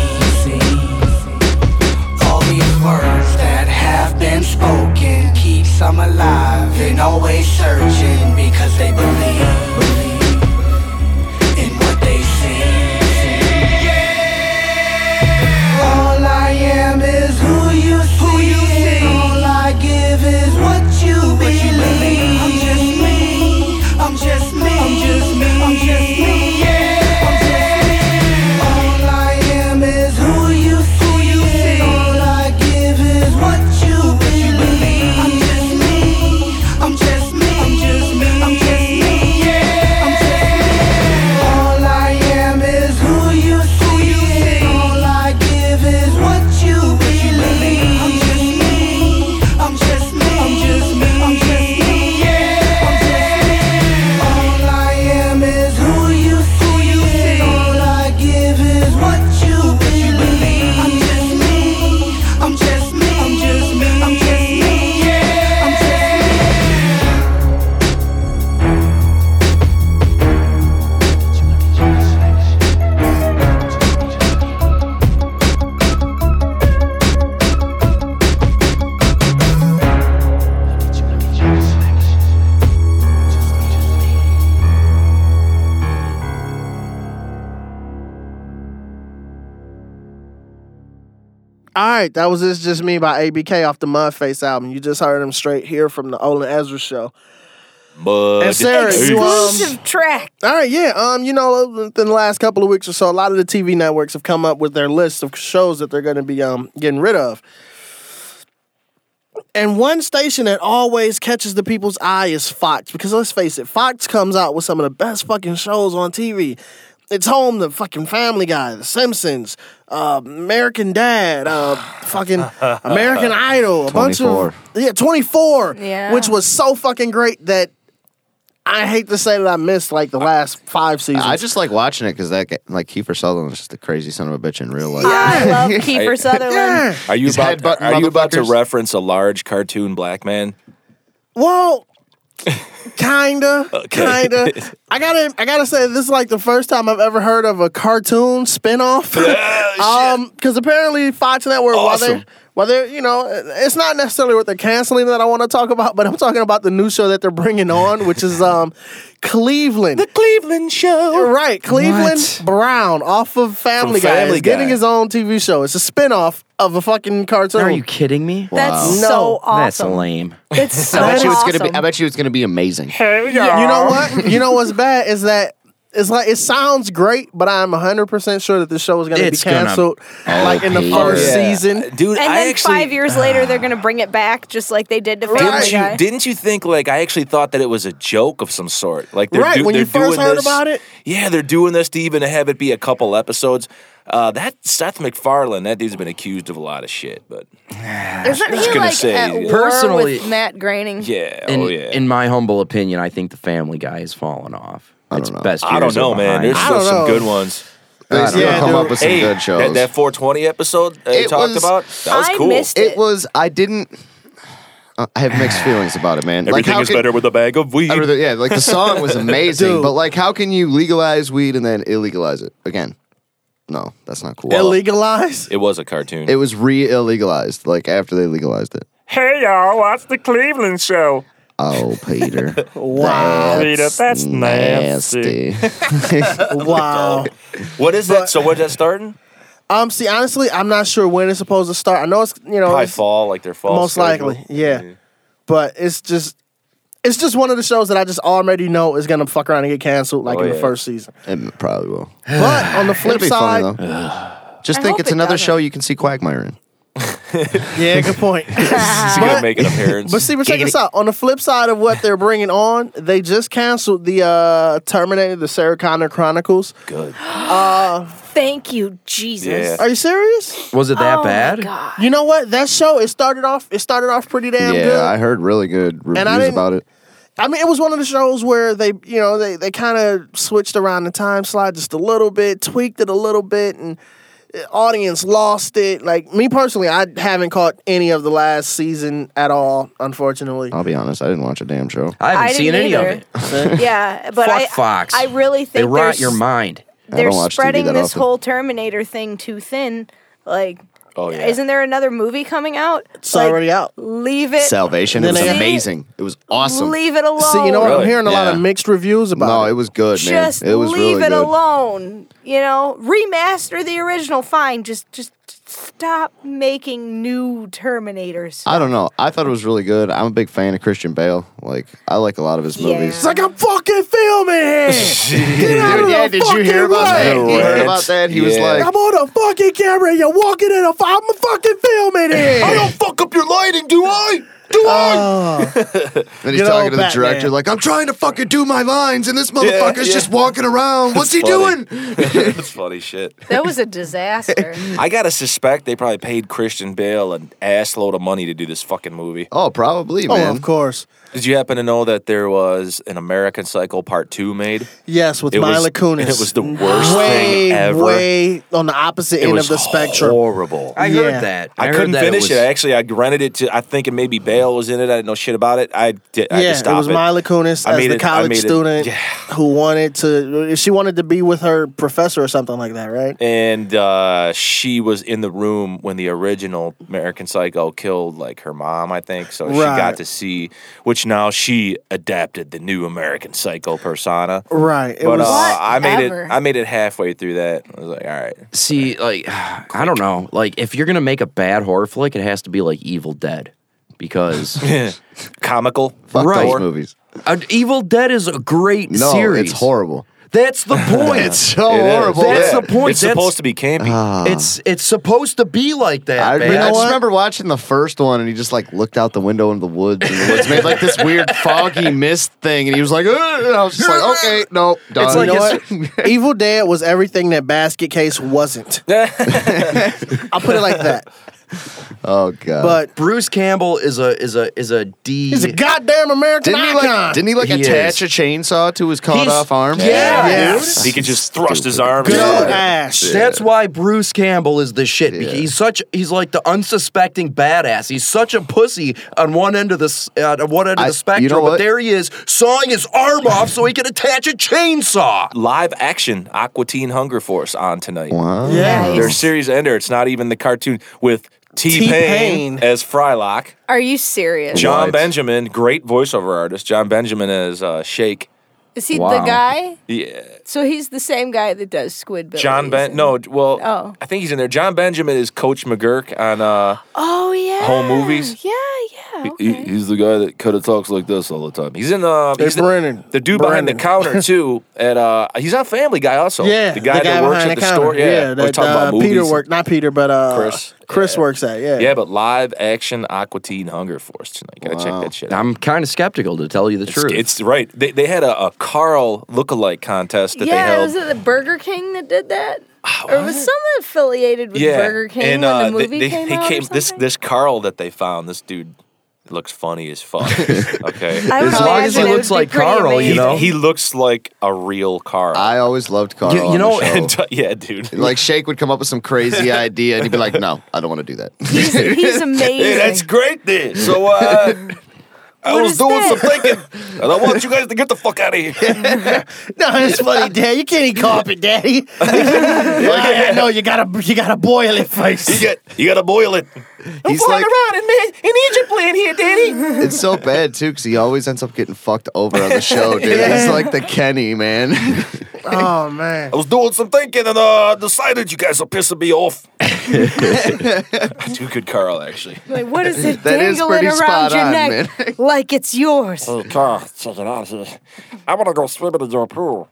All these words that have been spoken keep some alive and always searching, because they believe in what they see. All I am is who you see. All I give is what you believe. I'm just me. I'm just me. I'm just All right, that was It's Just Me by ABK off the Mudface album. You just heard him straight here from the Olin Ezra show. Mud. And Sarah, Exclusive track. All right, yeah. You know, within the last couple of weeks or so, a lot of the TV networks have come up with their list of shows that they're going to be getting rid of. And one station that always catches the people's eye is Fox. Because let's face it, Fox comes out with some of the best fucking shows on TV. It's home to fucking Family Guy, The Simpsons, American Dad, fucking American Idol, a bunch of 24, which was so fucking great that I hate to say that I missed like the last 5 seasons. I just like watching it because that like Kiefer Sutherland's just a crazy son of a bitch in real life. I love Kiefer Sutherland. Are you about to reference a large cartoon black man? Well, kinda. I gotta say this is like the first time I've ever heard of a cartoon spinoff. Because apparently Fox Network, whether you know, it's not necessarily what they're canceling that I want to talk about, but I'm talking about the new show that they're bringing on, which is Cleveland. The Cleveland Show. Right, Cleveland Brown off of Family Guy is getting his own TV show. It's a spinoff of a fucking cartoon. Are you kidding me? That's so awesome. That's lame. It's so I bet you awesome. it's gonna be. I bet you it's gonna be amazing. You know what? You know what's bad is that it's like it sounds great, but I'm 100% sure that this show is going to be canceled like in the first season. Dude, and then 5 years later, they're going to bring it back just like they did to Family Guy. Didn't you think, like, I actually thought that it was a joke of some sort? Like, they're when you first heard this, about it? Yeah, they're doing this to even have it be a couple episodes. That Seth MacFarlane, that dude's been accused of a lot of shit, but isn't he like at war with Matt Groening? Yeah, In my humble opinion, I think the Family Guy has fallen off. I don't know. Best I don't know, man. There's still some good ones. They come up with some good shows. That 420 episode they talked about, that was cool. It was. I didn't. I have mixed feelings about it, man. Everything is better with a bag of weed. Yeah, like the song was amazing, but like, how can you legalize weed and then illegalize it again? No, that's not cool. Illegalized? It was a cartoon. It was illegalized, like after they legalized it. Hey y'all, watch the Cleveland Show. Oh, Peter. Wow. Peter, that's nasty. Wow. What is that? So when's that starting? See, honestly, I'm not sure when it's supposed to start. I know it's, probably fall, like their fall most schedule. likely, yeah. But it's just one of the shows that I just already know is gonna fuck around and get canceled in the first season. It probably will. But on the flip It'll be side, funny, though. Just think it's another show you can see Quagmire in. Yeah, good point. He's gonna make an appearance. But see, check this out. On the flip side of what they're bringing on, they just canceled the Terminator, the Sarah Connor Chronicles. Good. Thank you, Jesus. Yeah. Are you serious? Was it that bad? My God. You know what? That show, it started off pretty damn good. Yeah, I heard really good reviews about it. I mean, it was one of the shows where they kind of switched around the time slot just a little bit, tweaked it a little bit, and the audience lost it. Like, me personally, I haven't caught any of the last season at all, unfortunately. I'll be honest, I didn't watch a damn show. I haven't seen any of it. Yeah, but Fuck Fox. I really think they rot your mind. They're spreading this whole Terminator thing too thin. Like, isn't there another movie coming out? It's already out. Leave it. Salvation. It was amazing. It was awesome. Leave it alone. See, you know what? I'm hearing a lot of mixed reviews about it. No, it was good, man. Just it was leave really it good. alone. Remaster the original. Fine. Just stop making new Terminators. I don't know. I thought it was really good. I'm a big fan of Christian Bale. Like, I like a lot of his movies. It's like, I'm fucking filming here. Get out of the did you hear about that? You heard about that? He was like, I'm on a fucking camera. You're walking in I'm fucking filming it. I don't fuck up your lighting, do I? Then he's talking to the director like, I'm trying to fucking do my lines and this motherfucker's just walking around. What's he doing? That's funny shit. That was a disaster. I gotta suspect they probably paid Christian Bale an assload of money to do this fucking movie. Oh, probably, man. Oh, of course. Did you happen to know that there was an American Psycho Part 2 made? Yes, with Mila Kunis. It was the worst thing ever. Way on the opposite end of the spectrum. Horrible. I heard that. I couldn't finish it. Actually, I rented it to. I think maybe Bale was in it. I didn't know shit about it. I had to stop it was Mila Kunis as the college student who wanted she wanted to be with her professor or something like that, right? And she was in the room when the original American Psycho killed like her mom, I think. So she got to see, which which now she adapted the new American Psycho persona. Right. It But was I Whatever. made it halfway through that. I was like, all right. See, like, I don't know. Like, if you're gonna make a bad horror flick, it has to be like Evil Dead, because Comical. Fuck Right. those movies. Evil Dead is a great No, series. it's horrible. That's the point. It's so It is. horrible. That's Yeah. the point. It's That's- supposed to be campy. It's supposed to be like that. I man. just remember watching the first one, and he just like looked out the window into the woods, and the woods made like this weird foggy mist thing, and he was like, "Ugh," and I was just like, "Okay, no, done." It's like You know it's- what? Evil Dead was everything that Basket Case wasn't. I'll put it like that. oh god, But Bruce Campbell is a D. he's a goddamn American didn't icon. he like He attach is. a chainsaw to his cut He's- off arm? Yeah, Yes. He could just thrust his arm. Good old Yeah. Ash. That's why Bruce Campbell is the shit. Yeah. He's like the unsuspecting badass. He's such a pussy on one end of the spectrum, you know but what? there he is sawing his arm off so he can attach a chainsaw. Live action Aqua Teen Hunger Force on tonight. Wow. Yeah. Their series ender. It's not even the cartoon with T-Pain T-Pain. as Frylock. Are you serious? John What? Benjamin, great voiceover artist. John Benjamin as Shake. Is he Wow. the guy? Yeah. So he's the same guy that does Squidbillies. I think he's in there. John Benjamin is Coach McGurk on Oh yeah. Home movies. Yeah. Okay. he's the guy that kind of talks like this all the time. He's in he's Brennan. the dude behind the counter too. At he's on Family Guy also. Yeah, the guy that works behind at the counter. store. Yeah, we're that talking about movies. Peter worked, not Peter, but Chris Yeah. works at. Yeah, Yeah, but live action Aqua Teen Hunger Force tonight. Gotta check that shit out. I'm kind of skeptical, to tell you the truth. It's right. They had a Carl lookalike contest that they Yeah, held. was it the Burger King that did that? Or was someone affiliated with Burger King and when the movie they came out? Or this something? Carl that they found. This dude looks funny as fuck. Okay, I would As long as he imagine it looks would be like pretty Carl, you amazing. know? he looks like a real Carl. I always loved Carl. You on know, the show. And, yeah, dude. Like Shake would come up with some crazy idea, and he'd be like, "No, I don't want to do that." He's amazing. Hey, that's great then. So I What was is doing that? some thinking, and I want you guys to get the fuck out of here. no, it's funny, Dad. You can't eat carpet, Daddy. I know you gotta boil it first. You gotta boil it. He's like, around in Egypt land here, Daddy. it's so bad too, because he always ends up getting fucked over on the show, dude. He's like the Kenny man. Oh man. I was doing some thinking and decided you guys are pissing me off. Too good, Carl, actually. Like, what is it That is dangling pretty around spot your on, neck man. like it's yours? Hey, Carl, check it out here. I want to go swimming in your pool.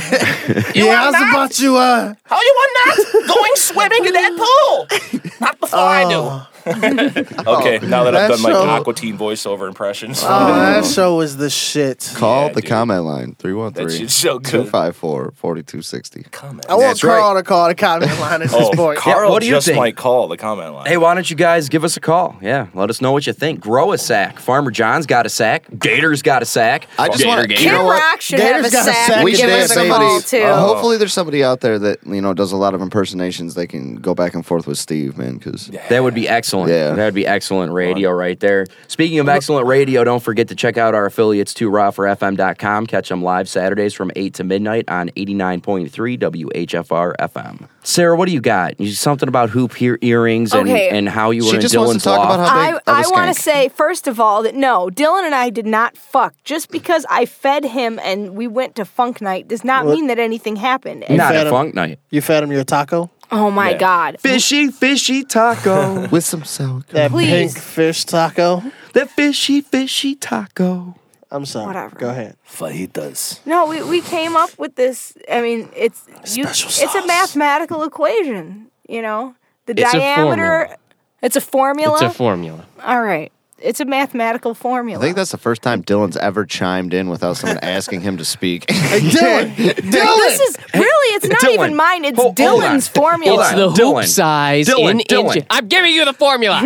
Yeah, I was about to. How you are not going swimming in that pool? Not before I do. Okay, now that I've That done my show- Aqua Teen voiceover impressions. Oh, that show is the shit. Call Yeah, the dude. comment line That shit's so good. 314-4260. I want That's right. Carl to call the comment line at this point. Carl what do you just think? might call the comment line. Hey, why don't you guys give us a call? Yeah, let us know what you think. Grow a sack. Farmer John's got a sack. Gator's got a sack. I just Gator, wanna- Gator. you know Kid what? Rock should Gators have a got a sack. sack. and We give should have us a somebody. call too. Hopefully, there's somebody out there that does a lot of impersonations. They can go back and forth with Steve, man. Because That would be excellent. Yeah. That would be excellent radio right there. Speaking of excellent radio, don't forget to check out our affiliates too, rawforfm.com. Catch them live Saturdays from 8 to midnight on 89.3 WHFR FM. Sarah, what do you got? You something about hoop earrings and, Okay. and how you were she in just wants Dylan's to talk loft? about how big I of a want skank. to say, first of all, that no, Dylan and I did not fuck. Just because I fed him and we went to funk night does not mean that anything happened. And- Not fed a him. funk night. You fed him your taco? oh my God. Fishy taco. with some sour. That Please. pink fish taco? The fishy taco. I'm sorry. Whatever. Go ahead. Fajitas. No, we came up with this. I mean, it's a mathematical equation, you know? The It's a diameter. formula. It's a formula? It's a formula. All right. It's a mathematical I formula. think that's the first time Dylan's ever chimed in without someone asking him to speak. Dylan! This is really, it's not Dylan, even mine. It's hold on. Dylan's formula. It's the hoop Dylan. size Dylan, in Dylan. inches. I'm giving you the formula.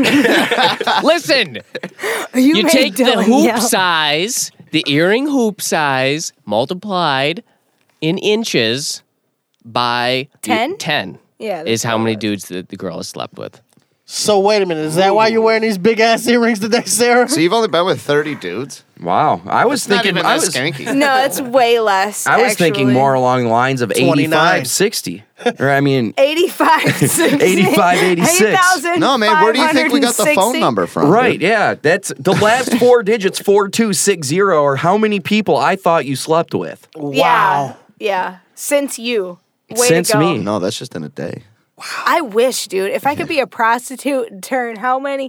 Listen, you made take the Dylan hoop yell. size, the earring hoop size, multiplied in inches by 10? 10 Yeah, that's is how about many right. dudes the girl has slept with. So wait a minute, is that why you're wearing these big ass earrings today, Sarah? So you've only been with 30 dudes? Wow. I was Not thinking even I that was skanky. No, it's way less. I was thinking actually. more along the lines of 29. 85, 60. Or I mean 85, 85, 86. No, man, where do you think we got the phone number from? Right, dude? yeah. That's the last 4 digits, 4260, are how many people I thought you slept with. Wow. Yeah. Since you. Way Since to go. me. No, that's just in a day. I wish, dude, if I could be a prostitute and turn how many?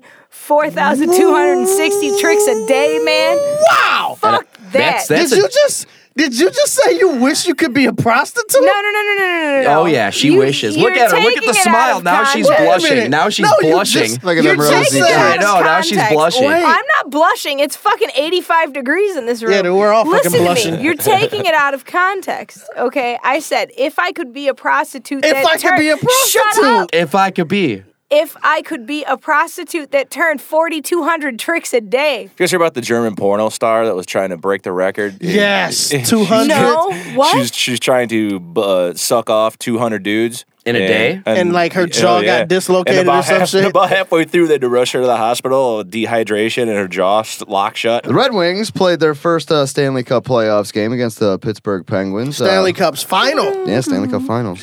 4,260 tricks a day, man. Wow. Fuck that. That's Did you just say you wish you could be a prostitute? No. Oh yeah, she wishes. Look you're at her. Look at the taking it out smile. of Now she's context. blushing. Wait a minute. Now she's No, you blushing. just- Look at You're them rosy taking it cheeks. out I of know. Now she's context. blushing. Wait. I'm not blushing. It's fucking 85 degrees in this room. Yeah, dude, we're all fucking Listen blushing. to me. You're taking it out of context. Okay, I said if I could be a prostitute. If that I could be a Shut prostitute. up. If I could be. If I could be a prostitute that turned 4,200 tricks a day. You guys hear about the German porno star that was trying to break the record? Yes, 200. No, what? She's trying to suck off 200 dudes In a day? And, like, her jaw got dislocated and or some shit? About halfway through, they had to rush her to the hospital, dehydration, and her jaw locked shut. The Red Wings played their first Stanley Cup playoffs game against the Pittsburgh Penguins. Stanley Cup's final. Yeah, Stanley Cup Finals.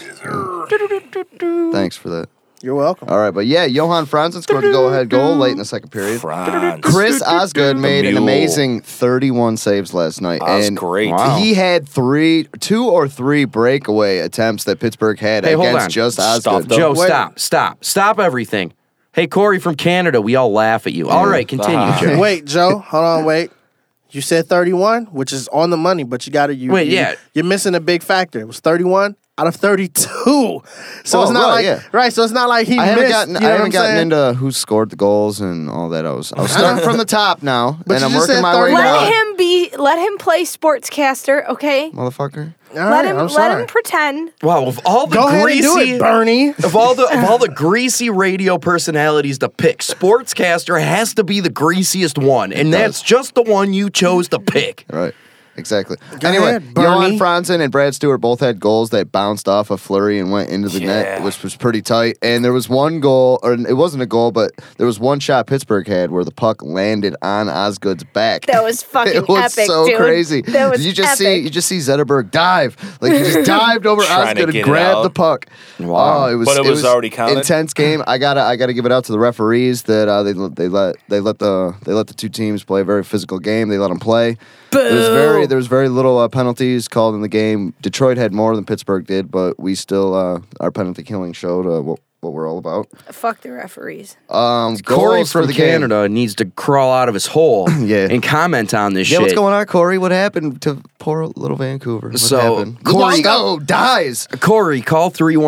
Yeah. Thanks for that. You're welcome. All right, but yeah, Johan Franzen scored the go-ahead goal late in the second period. Franz. Chris Osgood made an mule. amazing 31 saves last night. That was and great. Wow. He had 2 or 3 breakaway attempts that Pittsburgh had Hey, hold against on. just Stuffed Osgood. them. Joe, Wait. stop everything. Hey, Corey from Canada, we all laugh at you. All right, continue, Joe. Wait, Joe, hold on, wait. You said 31, which is on the money, but you got to. Wait, yeah. You're missing a big factor. It was 31 out of 32. So it's not right, like yeah. right. So it's not like he I missed. haven't you know what I'm gotten saying? into who scored the goals and all that. I was starting from the top now, But and you I'm just working said my way 31. down. Let him play sportscaster, okay? Motherfucker. All right, I'm Let sorry. him pretend. Wow, of all the Go ahead and do greasy it, Bernie. of all the greasy radio personalities to pick, Sportscaster has to be the greasiest one, and that's just the one you chose to pick. Right. Exactly. Go Anyway, ahead, Bernie. Johan Franzen and Brad Stewart both had goals that bounced off a flurry and went into the net, which was pretty tight. And there was one goal, or it wasn't a goal, but there was one shot Pittsburgh had where the puck landed on Osgood's back. That was fucking it was epic, so dude. crazy. That was you just epic. see Zetterberg dive, like he just dived over Trying to Osgood get and it grabbed out. the puck. Wow. Oh, it was. But it was already counted? Intense game. I gotta give it out to the referees that they let the two teams play a very physical game. They let them play. There was very little penalties called in the game. Detroit had more than Pittsburgh did, but we still our penalty killing showed what we're all about. Fuck the referees. Corey Goals for from the game. Canada needs to crawl out of his hole Yeah. and comment on this Yeah, shit. what's going on, Corey? What happened to poor little Vancouver? What So, happened? Corey- Luongo dies. Corey, call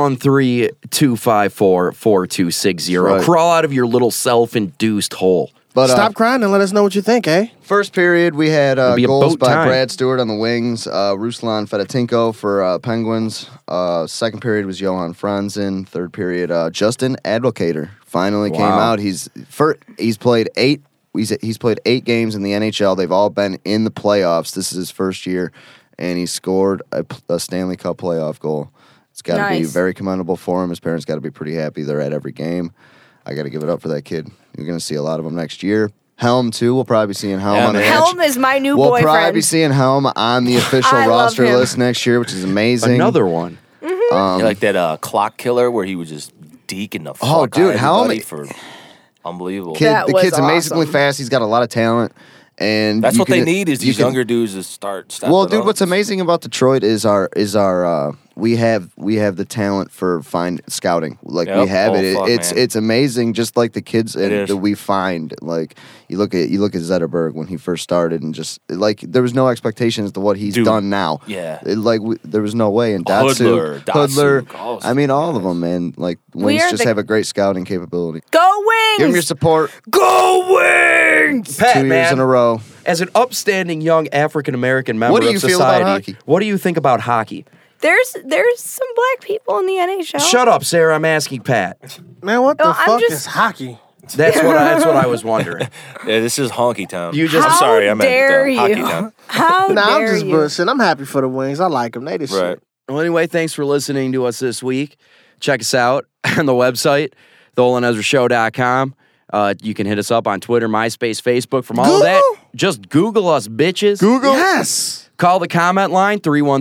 313-254-4260. Right. Crawl out of your little self-induced hole. But Stop crying and let us know what you think, eh? first period, we had It'll be a goals boat by time. Brad Stewart on the wings, Ruslan Fedotenko for Penguins. Second period was Johan Franzen. Third period, Justin Advocator finally came Wow. out. He's played 8. He's played 8 games in the NHL. They've all been in the playoffs. This is his first year, and he scored a Stanley Cup playoff goal. It's got to be Nice. very commendable for him. His parents got to be pretty happy. They're at every game. I got to give it up for that kid. You're going to see a lot of them next year. Helm, too. We'll probably be seeing Helm on the Helm is my new We'll probably boyfriend. be seeing Helm on the official I love roster him. list next year, which is amazing. Another one. Like that clock killer where he was just deking the fuck Oh, dude, out of Helm- everybody for unbelievable. That The was kid's amazingly awesome. fast. He's got a lot of talent. And That's you what they can- need is you these can- younger dudes to step Well, it dude, up. what's amazing about Detroit is our we have the talent for scouting. Like we Yep. have Oh, it. fuck, It's man. it's amazing. Just like the kids is. that we find. Like you look at Zetterberg when he first started, and just like there was no expectation as to what he's Dude, done now. yeah. There was no way. And Hoodler, Hoodler. all those I mean, all of them, man. Like Wings are just the- have a great scouting capability. Go Wings! Give them your support. Go Wings! Pat, 2 years in a row. As an upstanding young African-American member What do of you feel about society, hockey? what do you think about hockey? There's some black people in the NHL. Shut up, Sarah. I'm asking Pat. Man, what the No, I'm fuck just- is hockey? That's what I was wondering. Yeah, this is honky town. You just- I'm sorry, I meant dare hockey you? town. How Nah, I'm dare just you? bullshitting. I'm happy for the Wings. I like them. They the Right. shit. Well, anyway, thanks for listening to us this week. Check us out on the website, theOlenEzraShow.com. You can hit us up on Twitter, MySpace, Facebook. From all of that, just Google us, bitches. Google? Yes. Call the comment line,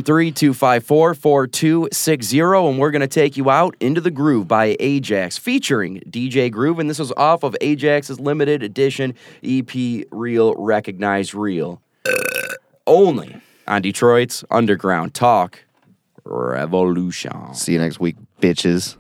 313-254-4260, and we're going to take you out into the Groove by Ajax, featuring DJ Groove, and this is off of Ajax's limited edition EP, Real Recognize Real. Only on Detroit's Underground Talk Revolution. See you next week, bitches.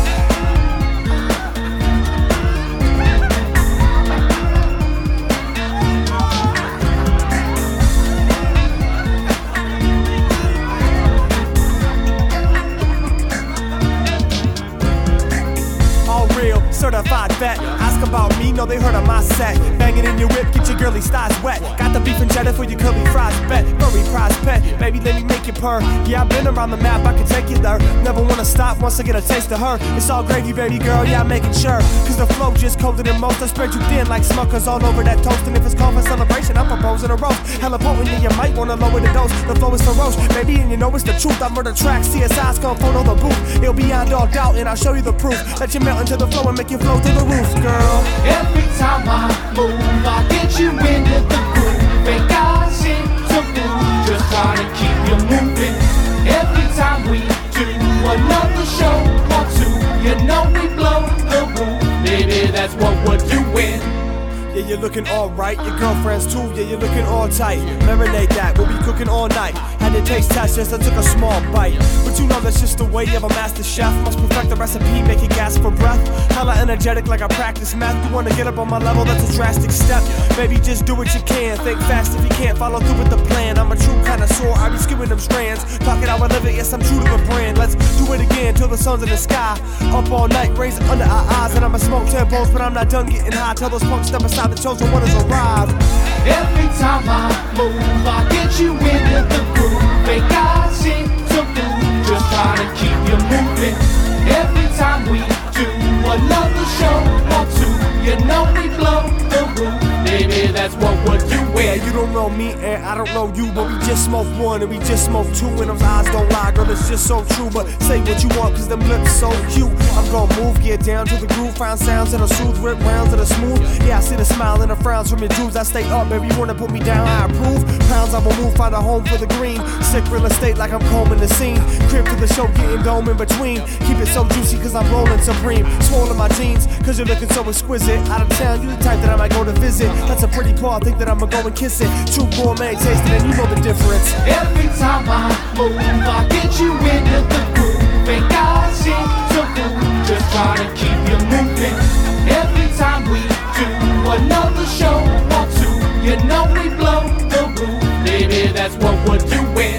Certified vet, ask about me, no they heard of my set. Banging in your whip, get your girly styles wet. Got the beef and cheddar for your curly fries, bet. Furry prize pet, baby let me make you purr. Yeah, I've been around the map, I can take you there. Never wanna stop once I get a taste of her. It's all gravy, baby girl, yeah I'm making sure. Cause the flow just colder than most. I spread you thin like smuckers all over that toast. And if it's called for celebration, I'm proposing a roast. Hella potent and you might wanna lower the dose. The flow is ferocious, baby, and you know it's the truth. I murder tracks, CSI's gon' photo the booth. It'll be beyond all doubt and I'll show you the proof. Let you melt into the flow and make you flow to the roof, girl. Every time I move, I get you into the groove. Ain't got shit to prove, just try to keep you moving. Every time we do another show or two, you know we blow the roof. Baby, that's what we're doing. Yeah, you're looking alright, your girlfriends too, yeah, you're looking all tight. Marinate that, we'll be cooking all night. Had to taste test, just I took a small bite. But you know that's just the way of a master chef. Must perfect the recipe, make it gasp for breath. Hella energetic like I practice math. You wanna get up on my level, that's a drastic step. Baby, just do what you can, think fast if you can't follow through with the plan. I'm a true connoisseur, I be skimming them strands. Talking how I live it, yes, I'm true to the brand. Let's do it again till the sun's in the sky. Up all night, raise it under our eyes. And I'ma smoke tempos, but I'm not done getting high. Tell those punks step aside, the chosen one has arrived. Every time I move, I get you into the groove. Ain't got shit to prove, just try to keep you moving. Every time we do another show or two, you know we blow the roof. Baby, that's what we're doing. Yeah, you don't know me and I don't know you, but we just smoked one and we just smoked two, and those eyes don't lie, girl, it's just so true. But say what you want, cause them lips so cute. I'm gonna move, get down to the groove, find sounds that'll soothe, rip rounds that are smooth. Yeah, I see the smile and the frowns from your jewels. I stay up, baby, you wanna put me down, I approve. Pounds I will move, find a home for the green. Sick real estate like I'm combing the scene. Crib to the show, getting dome in between. Keep it so juicy cause I'm rolling supreme. Swollen my jeans, cause you're looking so exquisite. Out of town, you the type that I might go to visit. That's a pretty paw, think that I'ma go and kiss it. True gourmet tasting and you know the difference. Every time I move, I get you into the groove. Ain't got shit to prove, just try to keep you moving. Every time we do another show or two, you know we blow the roof. Baby, that's what we're doing.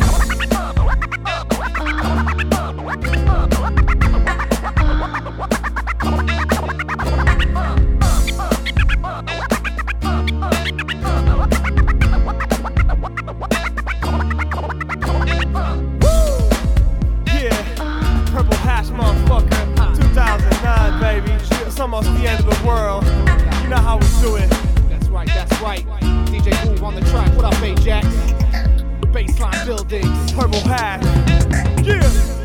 Almost the end of the world. You know how we do it. That's right. DJ Groove on the track. What up, Ajax? Baseline buildings. Purple hat. Yeah.